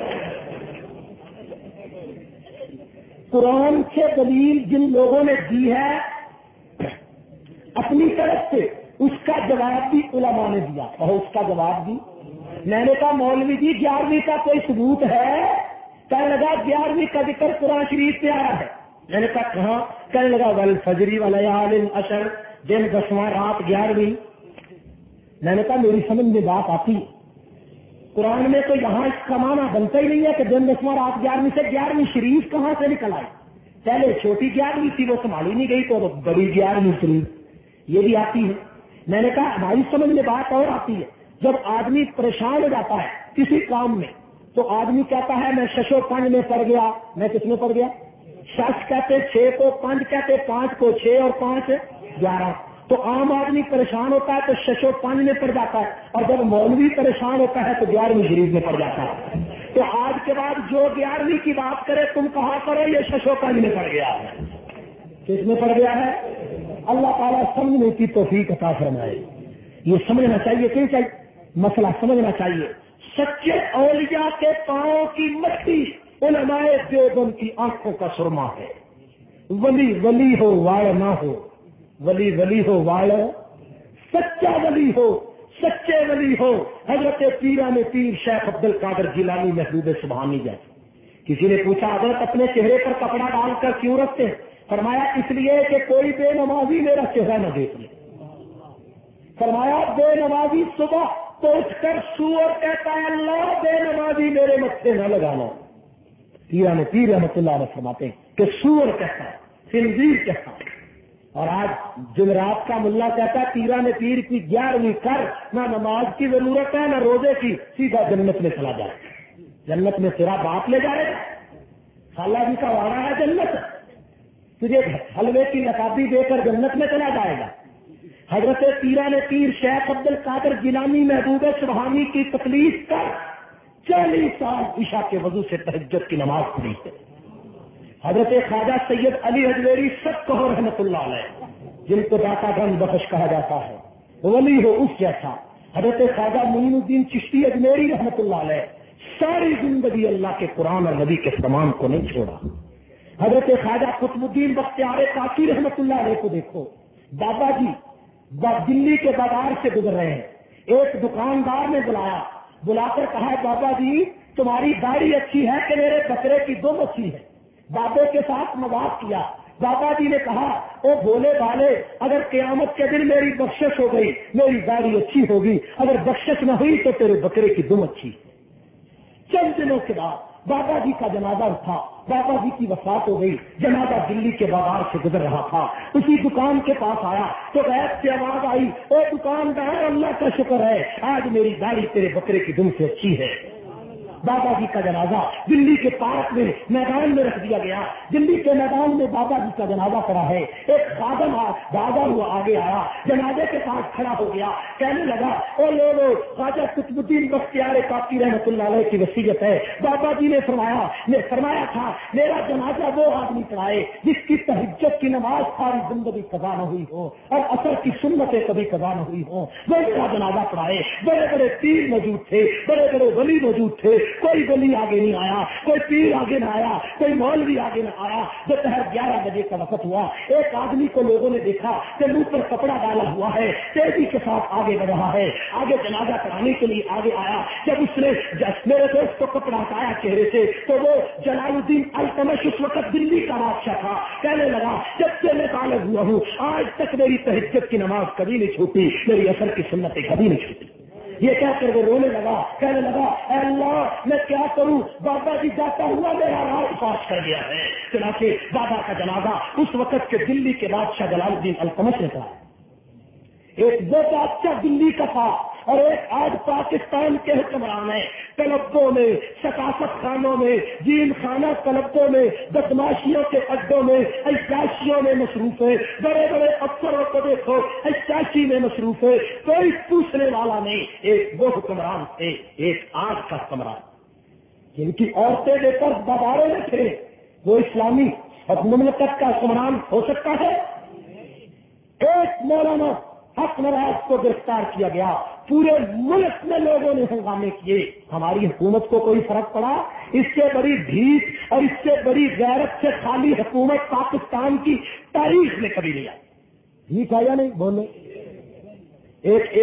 قرآن سے دلیل جن لوگوں نے دی ہے اپنی طرف سے اس کا جواب بھی علماء نے دیا اور اس کا جواب بھی. میں نے کہا مولوی جی 11ویں کا کوئی ثبوت ہے؟ کہنے لگا 11ویں کا ذکر قرآن شریف سے آیا ہے. میں نے کہا کہاں؟ کہنے لگا والفجر ولیال عشر دن 10واں رات 11ویں. میں نے کہا میری سمجھ میں بات آتی ہے. قرآن میں تو یہاں اس کا معنی بنتا ہی نہیں ہے کہ دن 10واں رات 11ویں سے 11ویں شریف کہاں سے نکل آئی؟ پہلے چھوٹی 11ویں تھی وہ سنبھالی نہیں گئی تو بڑی 11ویں شریف یہ بھی آتی ہے. میں نے کہا ہماری سمجھ میں بات اور آتی ہے جب آدمی پریشان ہو جاتا ہے کسی کام میں تو آدمی کہتا ہے میں 6 و 5 میں پڑ گیا. میں کس میں پڑ گیا؟ 6 کہتے 6 کو 5 کہتے 5 کو 6 اور 5 11. تو عام آدمی پریشان ہوتا ہے تو 6 و 5 میں پڑ جاتا ہے اور جب مولوی پریشان ہوتا ہے تو 11ویں شریف میں پڑ جاتا ہے. تو آج کے بعد جو 11ویں کی بات کرے تم کہا کرو یہ 6 و 5 میں پڑ گیا ہے. کس میں پڑ گیا ہے؟ اللہ تعالیٰ سمجھنے کی توفیق عطا فرمائے. یہ سمجھنا چاہیے کیوں چاہیے مسئلہ سمجھنا چاہیے. سچے اولیاء کے پاؤں کی مٹی علماء دیوبند کی آنکھوں کا سرما ہے. ولی ولی ہو واڑ نہ ہو ولی ولی ہو واڑ سچا ولی ہو سچے ولی ہو. حضرت پیران پیر شیخ عبد القادر جیلانی محبوب سبحانی جیسے. کسی نے پوچھا حضرت اپنے چہرے پر کپڑا ڈال کر کیوں رکھتے ہیں؟ فرمایا اس لیے کہ کوئی بے نمازی میرا چہرہ نہ دیکھ لے. فرمایا بے نمازی صبح تو اٹھ کر سور کہتا ہے اللہ بے نمازی میرے متھے نہ لگانا. پیران پیر رحمت اللہ علیہ فرماتے ہیں کہ سور کہتا ہے خنزیر کہتا ہے. اور آج جمعرات کا ملا کہتا ہے پیران پیر کی 11ویں کر نہ نماز کی ضرورت ہے نہ روزے کی سیدھا جنت میں چلا جائے. جنت میں تیرا باپ لے جائے گا. خالہ جی کا وعدہ ہے جنت تجھے حلوے کی نقابی دے کر جنت میں چلا جائے گا. حضرت پیران پیر شیخ عبد القادر جیلانی محبوب سبحانی کی تکلیف کر 40 سال عشاء کے وضو سے تہجد کی نماز پڑھی ہے. حضرت خواجہ سید علی حجویری سب کہو رحمت اللہ علیہ جن کو داتا گنج بخش کہا جاتا ہے ولی ہو اس جیسا. حضرت خواجہ معین الدین چشتی اجمیری رحمت اللہ علیہ ساری زندگی اللہ کے قرآن اور نبی کے فرمان کو نہیں چھوڑا. حضرت خواجہ قطب الدین بختیار کاشی رحمت اللہ علیہ کو دیکھو. بابا جی دلی کے بازار سے گزر رہے ہیں ایک دکاندار نے بلا کر کہا بابا جی تمہاری داڑھی اچھی ہے کہ میرے بکرے کی دم اچھی ہے؟ بابے کے ساتھ مذاق کیا. بابا جی نے کہا او بولے والے اگر قیامت کے دن میری بخشش ہو گئی میری داڑھی اچھی ہوگی, اگر بخشش نہ ہوئی تو تیرے بکرے کی دم اچھی. چند دنوں کے بعد بابا جی کا جنازہ اٹھا, بابا جی کی وفات ہو گئی. جنازہ دلی کے بازار سے گزر رہا تھا, اسی دکان کے پاس آیا تو غیب سے آواز آئی اے دکاندار اللہ کا شکر ہے آج میری داڑھی تیرے بکرے کی دم سے اچھی ہے. بابا جی کا جنازہ دلی کے پارک میں میدان میں رکھ دیا گیا. دلی کے میدان میں بابا جی کا جنازہ پڑا ہے. ایک خادم بھاگا ہوا آگے آیا, جنازے کے پاس کھڑا ہو گیا, کہنے لگا او لو خواجہ قطب الدین بختیار کاکی رحمۃ اللہ علیہ کی وصیت ہے. بابا جی نے فرمایا تھا میرا جنازہ وہ آدمی پڑھائے جس کی تہجد کی نماز ساری زندگی قضا نہ ہوئی ہو اور عصر کی سنتیں کبھی قضا نہ ہوئی ہوں, وہ میرا جنازہ پڑھائے. بڑے بڑے پیر موجود تھے, بڑے بڑے ولی موجود تھے, کوئی ولی آگے نہیں آیا, کوئی پیر آگے نہ آیا, کوئی مولوی آگے نہ آیا. دوپہر 11 بجے کا وقت ہوا, ایک آدمی کو لوگوں نے دیکھا کہ منہ پر کپڑا ڈالا ہوا ہے, تیزی کے ساتھ آگے بڑھ رہا ہے, آگے جنازہ کرانے کے لیے آگے آیا. جب اس نے میرے دوست کو کپڑا ہٹایا چہرے سے تو وہ جلال الدین التمش اس وقت دلی کا بادشاہ تھا. کہنے لگا جب سے میں طالب ہوا ہوں آج تک میری تہجد کی نماز کبھی نہیں چھوٹی, میری عصر کی سنتیں کبھی نہیں چھوٹی. یہ کہہ کر وہ رونے لگا, کہنے لگا اے اللہ میں کیا کروں, بابا جی جاتا ہوا میرا راز پاس کر گیا ہے. چنانچہ بابا کا جنازہ اس وقت کے دلی کے بادشاہ جلال الدین التمش نے کہا. ایک وہ بادشاہ دلی کا تھا اور ایک آج پاکستان کے حکمران ہیں. کلبوں میں, ثقافت خانوں میں, جیل خانہ کلبوں میں, بدماشیوں کے اڈوں میں, عیاشیوں میں مصروف ہے. بڑے بڑے افسروں کو دیکھو عیاشی میں مصروف ہے, کوئی پوچھنے والا نہیں. ایک وہ حکمران تھے, ایک آج کا حکمران جن کی عورتیں لے کر بازاروں میں پھرے. وہ اسلامی مملکت کا حکمران ہو سکتا ہے؟ ایک مولانا حق نواز کو گرفتار کیا گیا, پورے ملک میں لوگوں نے ہنگامے کیے. ہماری حکومت کو کوئی فرق پڑا؟ اس سے بڑی ڈھیٹ اور اس سے بڑی غیرت سے خالی حکومت پاکستان کی تاریخ میں کبھی نہیں آئی. ٹھیک ہے یا نہیں بولے؟ ایک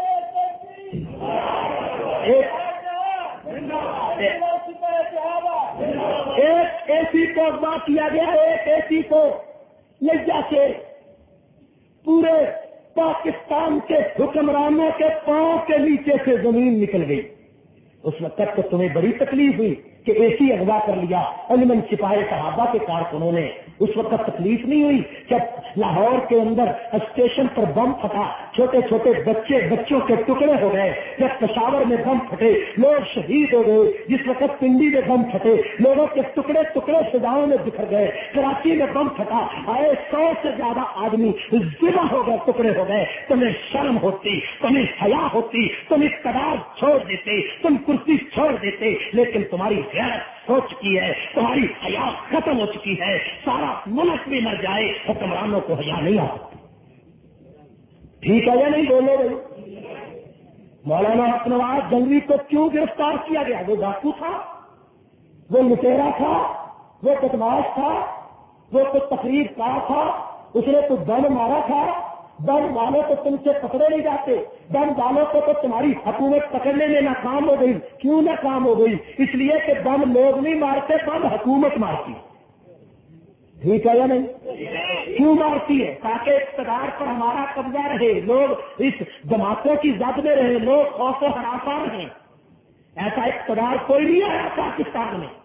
اے سی کو اغوا کیا گیا, ایک اے سی کو لجا سے پورے پاکستان کے حکمرانوں کے پاؤں کے نیچے سے زمین نکل گئی. اس وقت تو تمہیں بڑی تکلیف ہوئی کہ اے سی اغوا کر لیا. انجمن سپاہی صحابہ کے کارکنوں نے اس وقت تکلیف نہیں ہوئی جب لاہور کے اندر اسٹیشن پر بم پھٹا, چھوٹے چھوٹے بچوں کے ٹکڑے ہو گئے. جب پشاور میں بم پھٹے لوگ شہید ہو گئے. جس وقت پنڈی میں بم پھٹے لوگوں کے ٹکڑے فضاؤں میں بکھر گئے. کراچی میں بم پھٹا, آئے 100 سے زیادہ آدمی ذبح ہو گئے, ٹکڑے ہو گئے. تمہیں شرم ہوتی, تمہیں حیا ہوتی, تم اقتدار چھوڑ دیتے, تم کرسی چھوڑ دیتے, لیکن تمہاری غیرت ہو چکی ہے, تمہاری حیا ختم ہو چکی ہے. سارا ملک بھی مر جائے, حکمرانوں کو حیا نہیں آ سکتی. ٹھیک ہے یا نہیں بولو بھائی؟ مولانا حق نواز جنگلی کو کیوں گرفتار کیا گیا؟ وہ ڈاکو تھا, وہ لٹیرا تھا, وہ بدماش تھا, وہ تو تقریر کار تھا, اس نے تو بم مارا تھا. بم والوں کو تم سے پکڑے نہیں جاتے, بم والوں کو تو تمہاری حکومت پکڑنے میں ناکام ہو گئی. کیوں ناکام ہو گئی؟ اس لیے کہ بم لوگ نہیں مارتے, بم حکومت مارتی. ٹھیک ہے یا نہیں؟ کیوں مارتی ہے؟ تاکہ اقتدار پر ہمارا قبضہ رہے, لوگ اس دھماکوں کی زد میں رہے, لوگ خوف و ہراساں رہیں. ایسا اقتدار کوئی نہیں آیا پاکستان میں.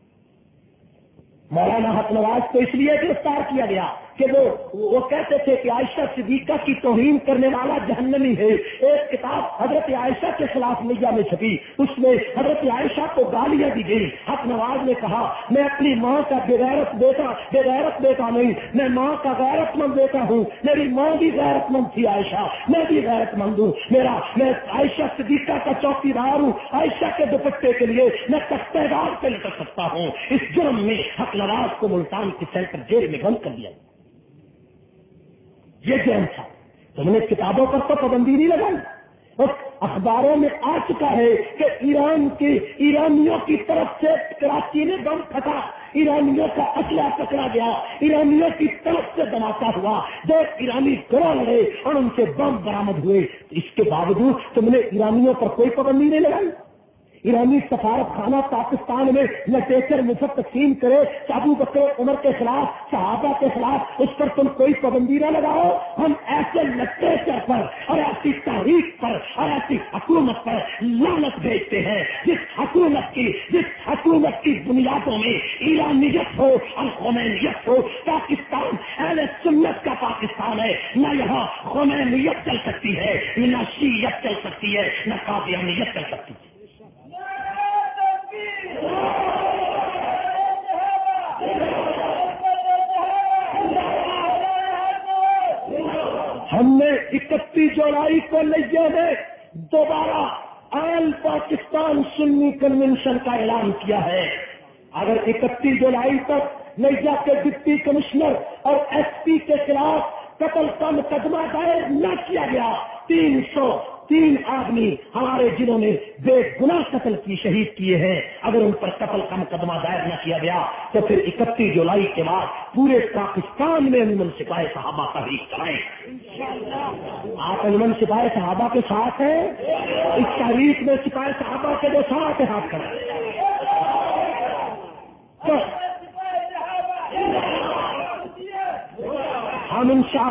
مولانا حق نواز کو اس لیے گرفتار کیا گیا کہ وہ کہتے تھے کہ عائشہ صدیقہ کی توہین کرنے والا جہنمی ہے. ایک کتاب حضرت عائشہ کے خلاف میڈیا میں چھپی, اس میں حضرت عائشہ کو گالیاں دی گئی. حق نواز نے کہا میں اپنی ماں کا بغیرت بیٹا نہیں, میں ماں کا غیرت مند بیٹا ہوں. میری ماں بھی غیرت مند تھی عائشہ, میں بھی غیرت مند ہوں. میں عائشہ صدیقہ کا چوکیدار ہوں. عائشہ کے دوپٹے کے لیے میں تختہ دار پہ لٹک سکتا ہوں. اس جرم میں حق نواز کو ملتان کی سینٹر جیل میں بند کر دیا. یہ جرم تھا. تم نے کتابوں پر تو پابندی نہیں لگائی, اخباروں میں آ چکا ہے کہ ایرانیوں کی طرف سے کراچی میں بم پھٹا، ایرانیوں کا اسلحہ پکڑا گیا، ایرانیوں کی طرف سے دھماکہ ہوا، دو ایرانی گروہ لڑے اور ان سے بم برآمد ہوئے۔ اس کے باوجود تم نے ایرانیوں پر کوئی پابندی نہیں لگائی۔ ایرانی سفارت خانہ پاکستان میں لٹیچر مفت تقسیم کرے، ابو بکر عمر کے خلاف، صحابہ کے خلاف، اس پر تم کوئی پابندی نہ لگاؤ۔ ہم ایسے لٹیچر پر اور ایسی تحریک پر اور ایسی حکومت پر لعنت بھیجتے ہیں جس حکومت کی بنیادوں میں ایرانیت ہو اور خمینیت ہو۔ پاکستان اہل سنت کا پاکستان ہے، نہ یہاں خمینیت چل سکتی ہے، نہ شیعیت چل سکتی ہے، نہ قادیانیت چل سکتی ہے۔ ہم نے 31 جولائی کو لیہ میں دوبارہ آل پاکستان سنی کنونشن کا اعلان کیا ہے۔ اگر 31 جولائی تک لیہ کے ڈپٹی کمشنر اور ایس پی کے خلاف قتل کا مقدمہ دائر نہ کیا گیا، 303 آدمی ہمارے ضلعوں میں بے گناہ قتل کی شہید کیے ہیں، اگر ان پر قتل کا مقدمہ دائر نہ کیا گیا تو پھر 31 جولائی کے بعد پورے پاکستان میں انجمن سپاہی صحابہ تحریک کرائیں۔ آپ انجمن سپاہی صحابہ کے ساتھ ہیں؟ اس تحریک میں سپاہی صحابہ کے جو ساتھ ہاتھ کرائیں۔ ہم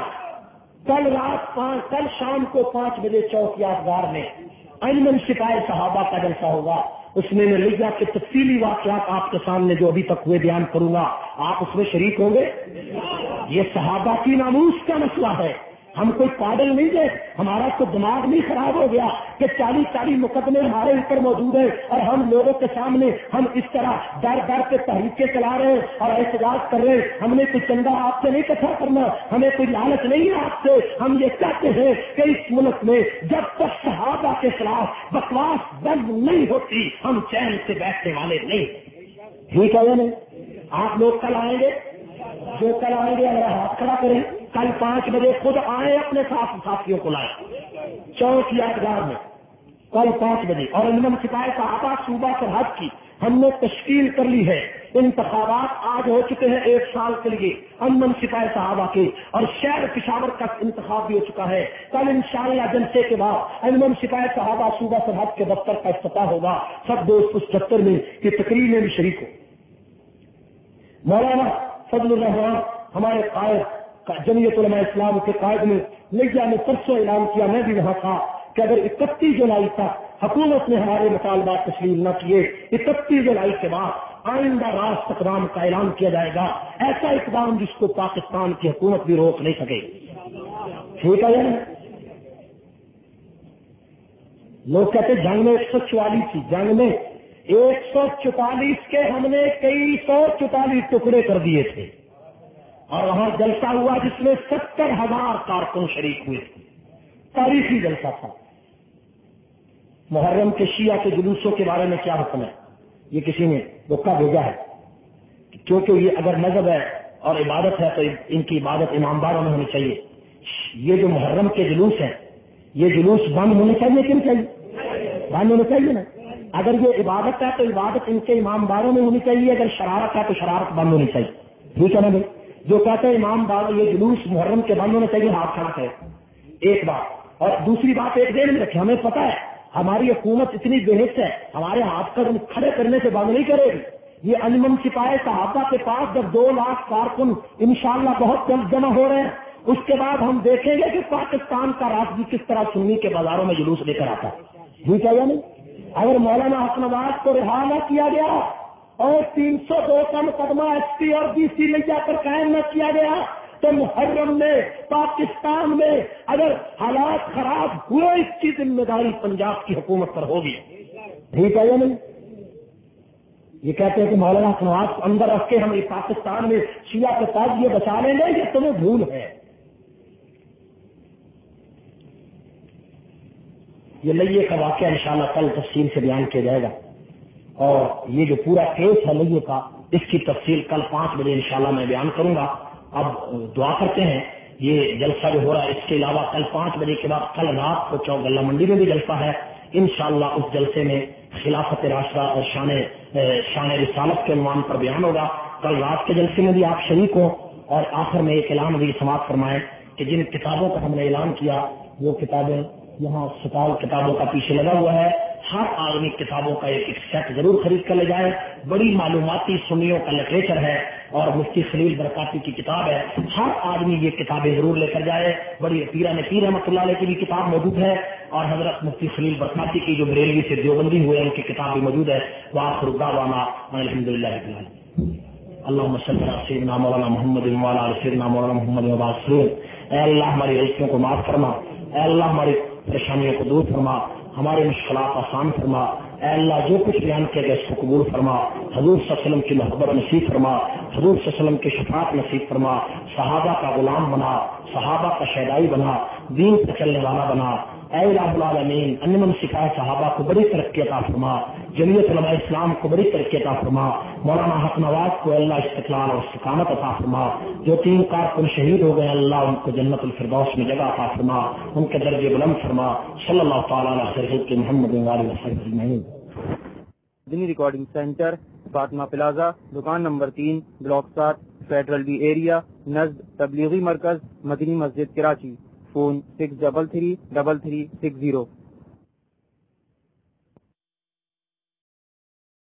کل شام کو 5 بجے چوک یادگار میں انجمن سپاہی صحابہ کا جلسہ ہوگا۔ اس میں لیہ کے تفصیلی واقعات آپ کے سامنے جو ابھی تک ہوئے بیان کروں گا، آپ اس میں شریک ہوں گے۔ یہ صحابہ کی ناموس کا مسئلہ ہے، ہم کوئی پاگل نہیں ہے، ہمارا تو دماغ نہیں خراب ہو گیا کہ 40 مقدمے ہمارے اوپر موجود ہیں اور ہم لوگوں کے سامنے ہم اس طرح در پہ تحریکیں چلا رہے ہیں اور احتجاج کر رہے ہیں۔ ہم نے کوئی چندہ آپ سے نہیں اکٹھا کرنا، ہمیں کوئی لالچ نہیں ہے آپ سے، ہم یہ کہتے ہیں کہ اس ملک میں جب تک صحابہ کے خلاف بکواس بند نہیں ہوتی ہم چین سے بیٹھنے والے نہیں۔ ٹھیک ہے یا نہیں؟ آپ لوگ کل آئیں گے؟ جو کل آئیں گے اگر ہاتھ کھڑا کریں، کل 5 بجے خود آئے، اپنے ساتھیوں کو لائیں چوک یادگار میں کل 5 بجے۔ اور انجمن سپاہی صحابہ صوبہ سرحد کی ہم نے تشکیل کر لی ہے۔ انتخابات آج ہو چکے ہیں 1 سال کے لیے انجمن سپاہی صحابہ کے، اور شہر پشاور کا انتخاب بھی ہو چکا ہے۔ کل انشاءاللہ جلسے کے بعد انجمن سپاہی صحابہ صوبہ سرحد کے دفتر کا افتتاح ہوگا۔ سب دوست اس دفتر میں کی تقریر میں بھی شریک ہو۔ مولانا فضل الرحمان ہمارے قائد جمعیت علماء اسلام کے قائد نے لیہ میں پرسوں اعلان کیا، میں بھی وہاں تھا، کہ اگر 31 جولائی تک حکومت نے ہمارے مطالبات تسلیم نہ کیے، 31 جولائی کے بعد آئندہ راست اقدام کا اعلان کیا جائے گا، ایسا اقدام جس کو پاکستان کی حکومت بھی روک نہیں سکے۔ ٹھیک ہے یعنی لوگ کہتے جنگ میں 144 تھی، جنگ میں 144 کے ہم نے کئی 144 ٹکڑے کر دیے تھے، اور وہاں جلسہ ہوا جس میں 70,000 کارکن شریک ہوئے تھے، تاریخی جلسہ تھا۔ محرم کے شیعہ کے جلوسوں کے بارے میں کیا حکم ہے؟ یہ کسی نے دھوکہ بھیجا ہے، کیونکہ یہ اگر مذہب ہے اور عبادت ہے تو ان کی عبادت امامداروں میں ہونی چاہیے۔ یہ جو محرم کے جلوس ہیں، یہ جلوس بند ہونے چاہیے کہ نہیں چاہیے؟ بند ہونے چاہیے نا۔ اگر یہ عبادت ہے تو عبادت ان کے امامداروں میں ہونی چاہیے، اگر شرارت ہے تو شرارت بند ہونی چاہیے۔ ٹھیک ہے نا بھائی؟ جو کہتے ہیں امامدار یہ جلوس محرم کے بند ہونے چاہیے، ہاتھ کھڑا کرے۔ ایک بات، اور دوسری بات ایک دین میں رکھے، ہمیں پتہ ہے ہماری حکومت اتنی بےحس ہے، ہمارے ہاتھ قدم کھڑے کرنے سے بند نہیں کرے گی۔ یہ انجمن سپاہی صحابہ کے پاس جب 2 لاکھ کارکن انشاءاللہ بہت جلد جمع ہو رہے ہیں، اس کے بعد ہم دیکھیں گے کہ پاکستان کا راجنی کس طرح سنی کے بازاروں میں جلوس لے کر آتا ہے۔ ٹھیک ہے یا نہیں؟ اگر مولانا حسن نواز کو رہا نہ کیا گیا اور 302 کا مقدمہ ایس پی اور ڈی سی لے جا کر قائم نہ کیا گیا تو محرم میں پاکستان میں اگر حالات خراب ہوئے، اس کی ذمہ داری پنجاب کی حکومت پر ہوگی۔ ٹھیک ہے یا نہیں؟ یہ کہتے ہیں کہ مولانا حسن نواز کو اندر رکھ کے ہم پاکستان میں شیعہ کے تعزیے بچا لیں گے، یہ تمہیں بھول ہے۔ یہ لیہ کا واقعہ انشاءاللہ کل تفصیل سے بیان کیا جائے گا، اور یہ جو پورا کیس ہے لیہ کا، اس کی تفصیل کل 5 بجے انشاءاللہ میں بیان کروں گا۔ اب دعا کرتے ہیں یہ جلسہ جو ہو رہا ہے اس کے علاوہ کل 5 بجے کے بعد کل رات کو چوک گلہ منڈی میں بھی جلسہ ہے. انشاءاللہ اس جلسے میں خلافت راشدہ اور شان رسالت کے عنوان پر بیان ہوگا. کل رات کے جلسے میں بھی آپ شریک ہوں. اور آخر میں ایک اعلان بھی سماعت فرمائیں کہ جن کتابوں کا ہم نے اعلان کیا وہ کتابیں یہاں سٹال کتابوں کا پیچھے لگا ہوا ہے. ہر آدمی کتابوں کا ایک سیٹ ضرور خرید کر لے جائے. بڑی معلوماتی سنیوں کا لٹریچر ہے اور مفتی خلیل برکاتی کی کتاب ہے. ہر آدمی یہ کتابیں ضرور لے کر جائے. بڑی پیران پیر رحمۃ اللہ علیہ کی بھی کتاب موجود ہے اور حضرت مفتی خلیل برکاتی کی جو بریلوی سے دیوبندی ہوئے ان کی کتاب بھی موجود ہے. وآخر دعوانا الحمدللہ رب العالمین. اللہم صلی علی سیدنا مولانا محمد وعلی آل سیدنا مولانا محمد وبارک. اے اللہ ہماری غلطیوں کو معاف فرما. اے اللہ ہماری پریشانیوں کو دور فرما. ہمارے مشکلات آسان فرما. اے اللہ جو کچھ بیان کیا گیا اس کو قبول فرما. حضور صلی اللہ علیہ وسلم کی محبت نصیب فرما. حضور صلی اللہ علیہ وسلم کی شفاعت نصیب فرما. صحابہ کا غلام بنا. صحابہ کا شیدائی بنا. دین پر چلنے والا بنا. اے الہ العالمین انمن سکھائے صحابہ کو بڑی ترقی عطا فرما. جمعیت علماء اسلام کو بڑی ترقی عطا فرما. مولانا حق نواز کو اللہ استقلال اور استقامت عطا فرما. جو 3 کارکن شہید ہو گئے اللہ ان کو جنت الفردوس میں جگہ عطا فرما. ان کے درجے بلند فرما. صلی اللہ تعالیٰ علیہ سیدنا محمد وعلی آلہ اجمعین. Madani recording centre Fatima plaza دکان number 3 block 7 federal B area نزد تبلیغی مرکز مدنی مسجد کراچی. فون 633360.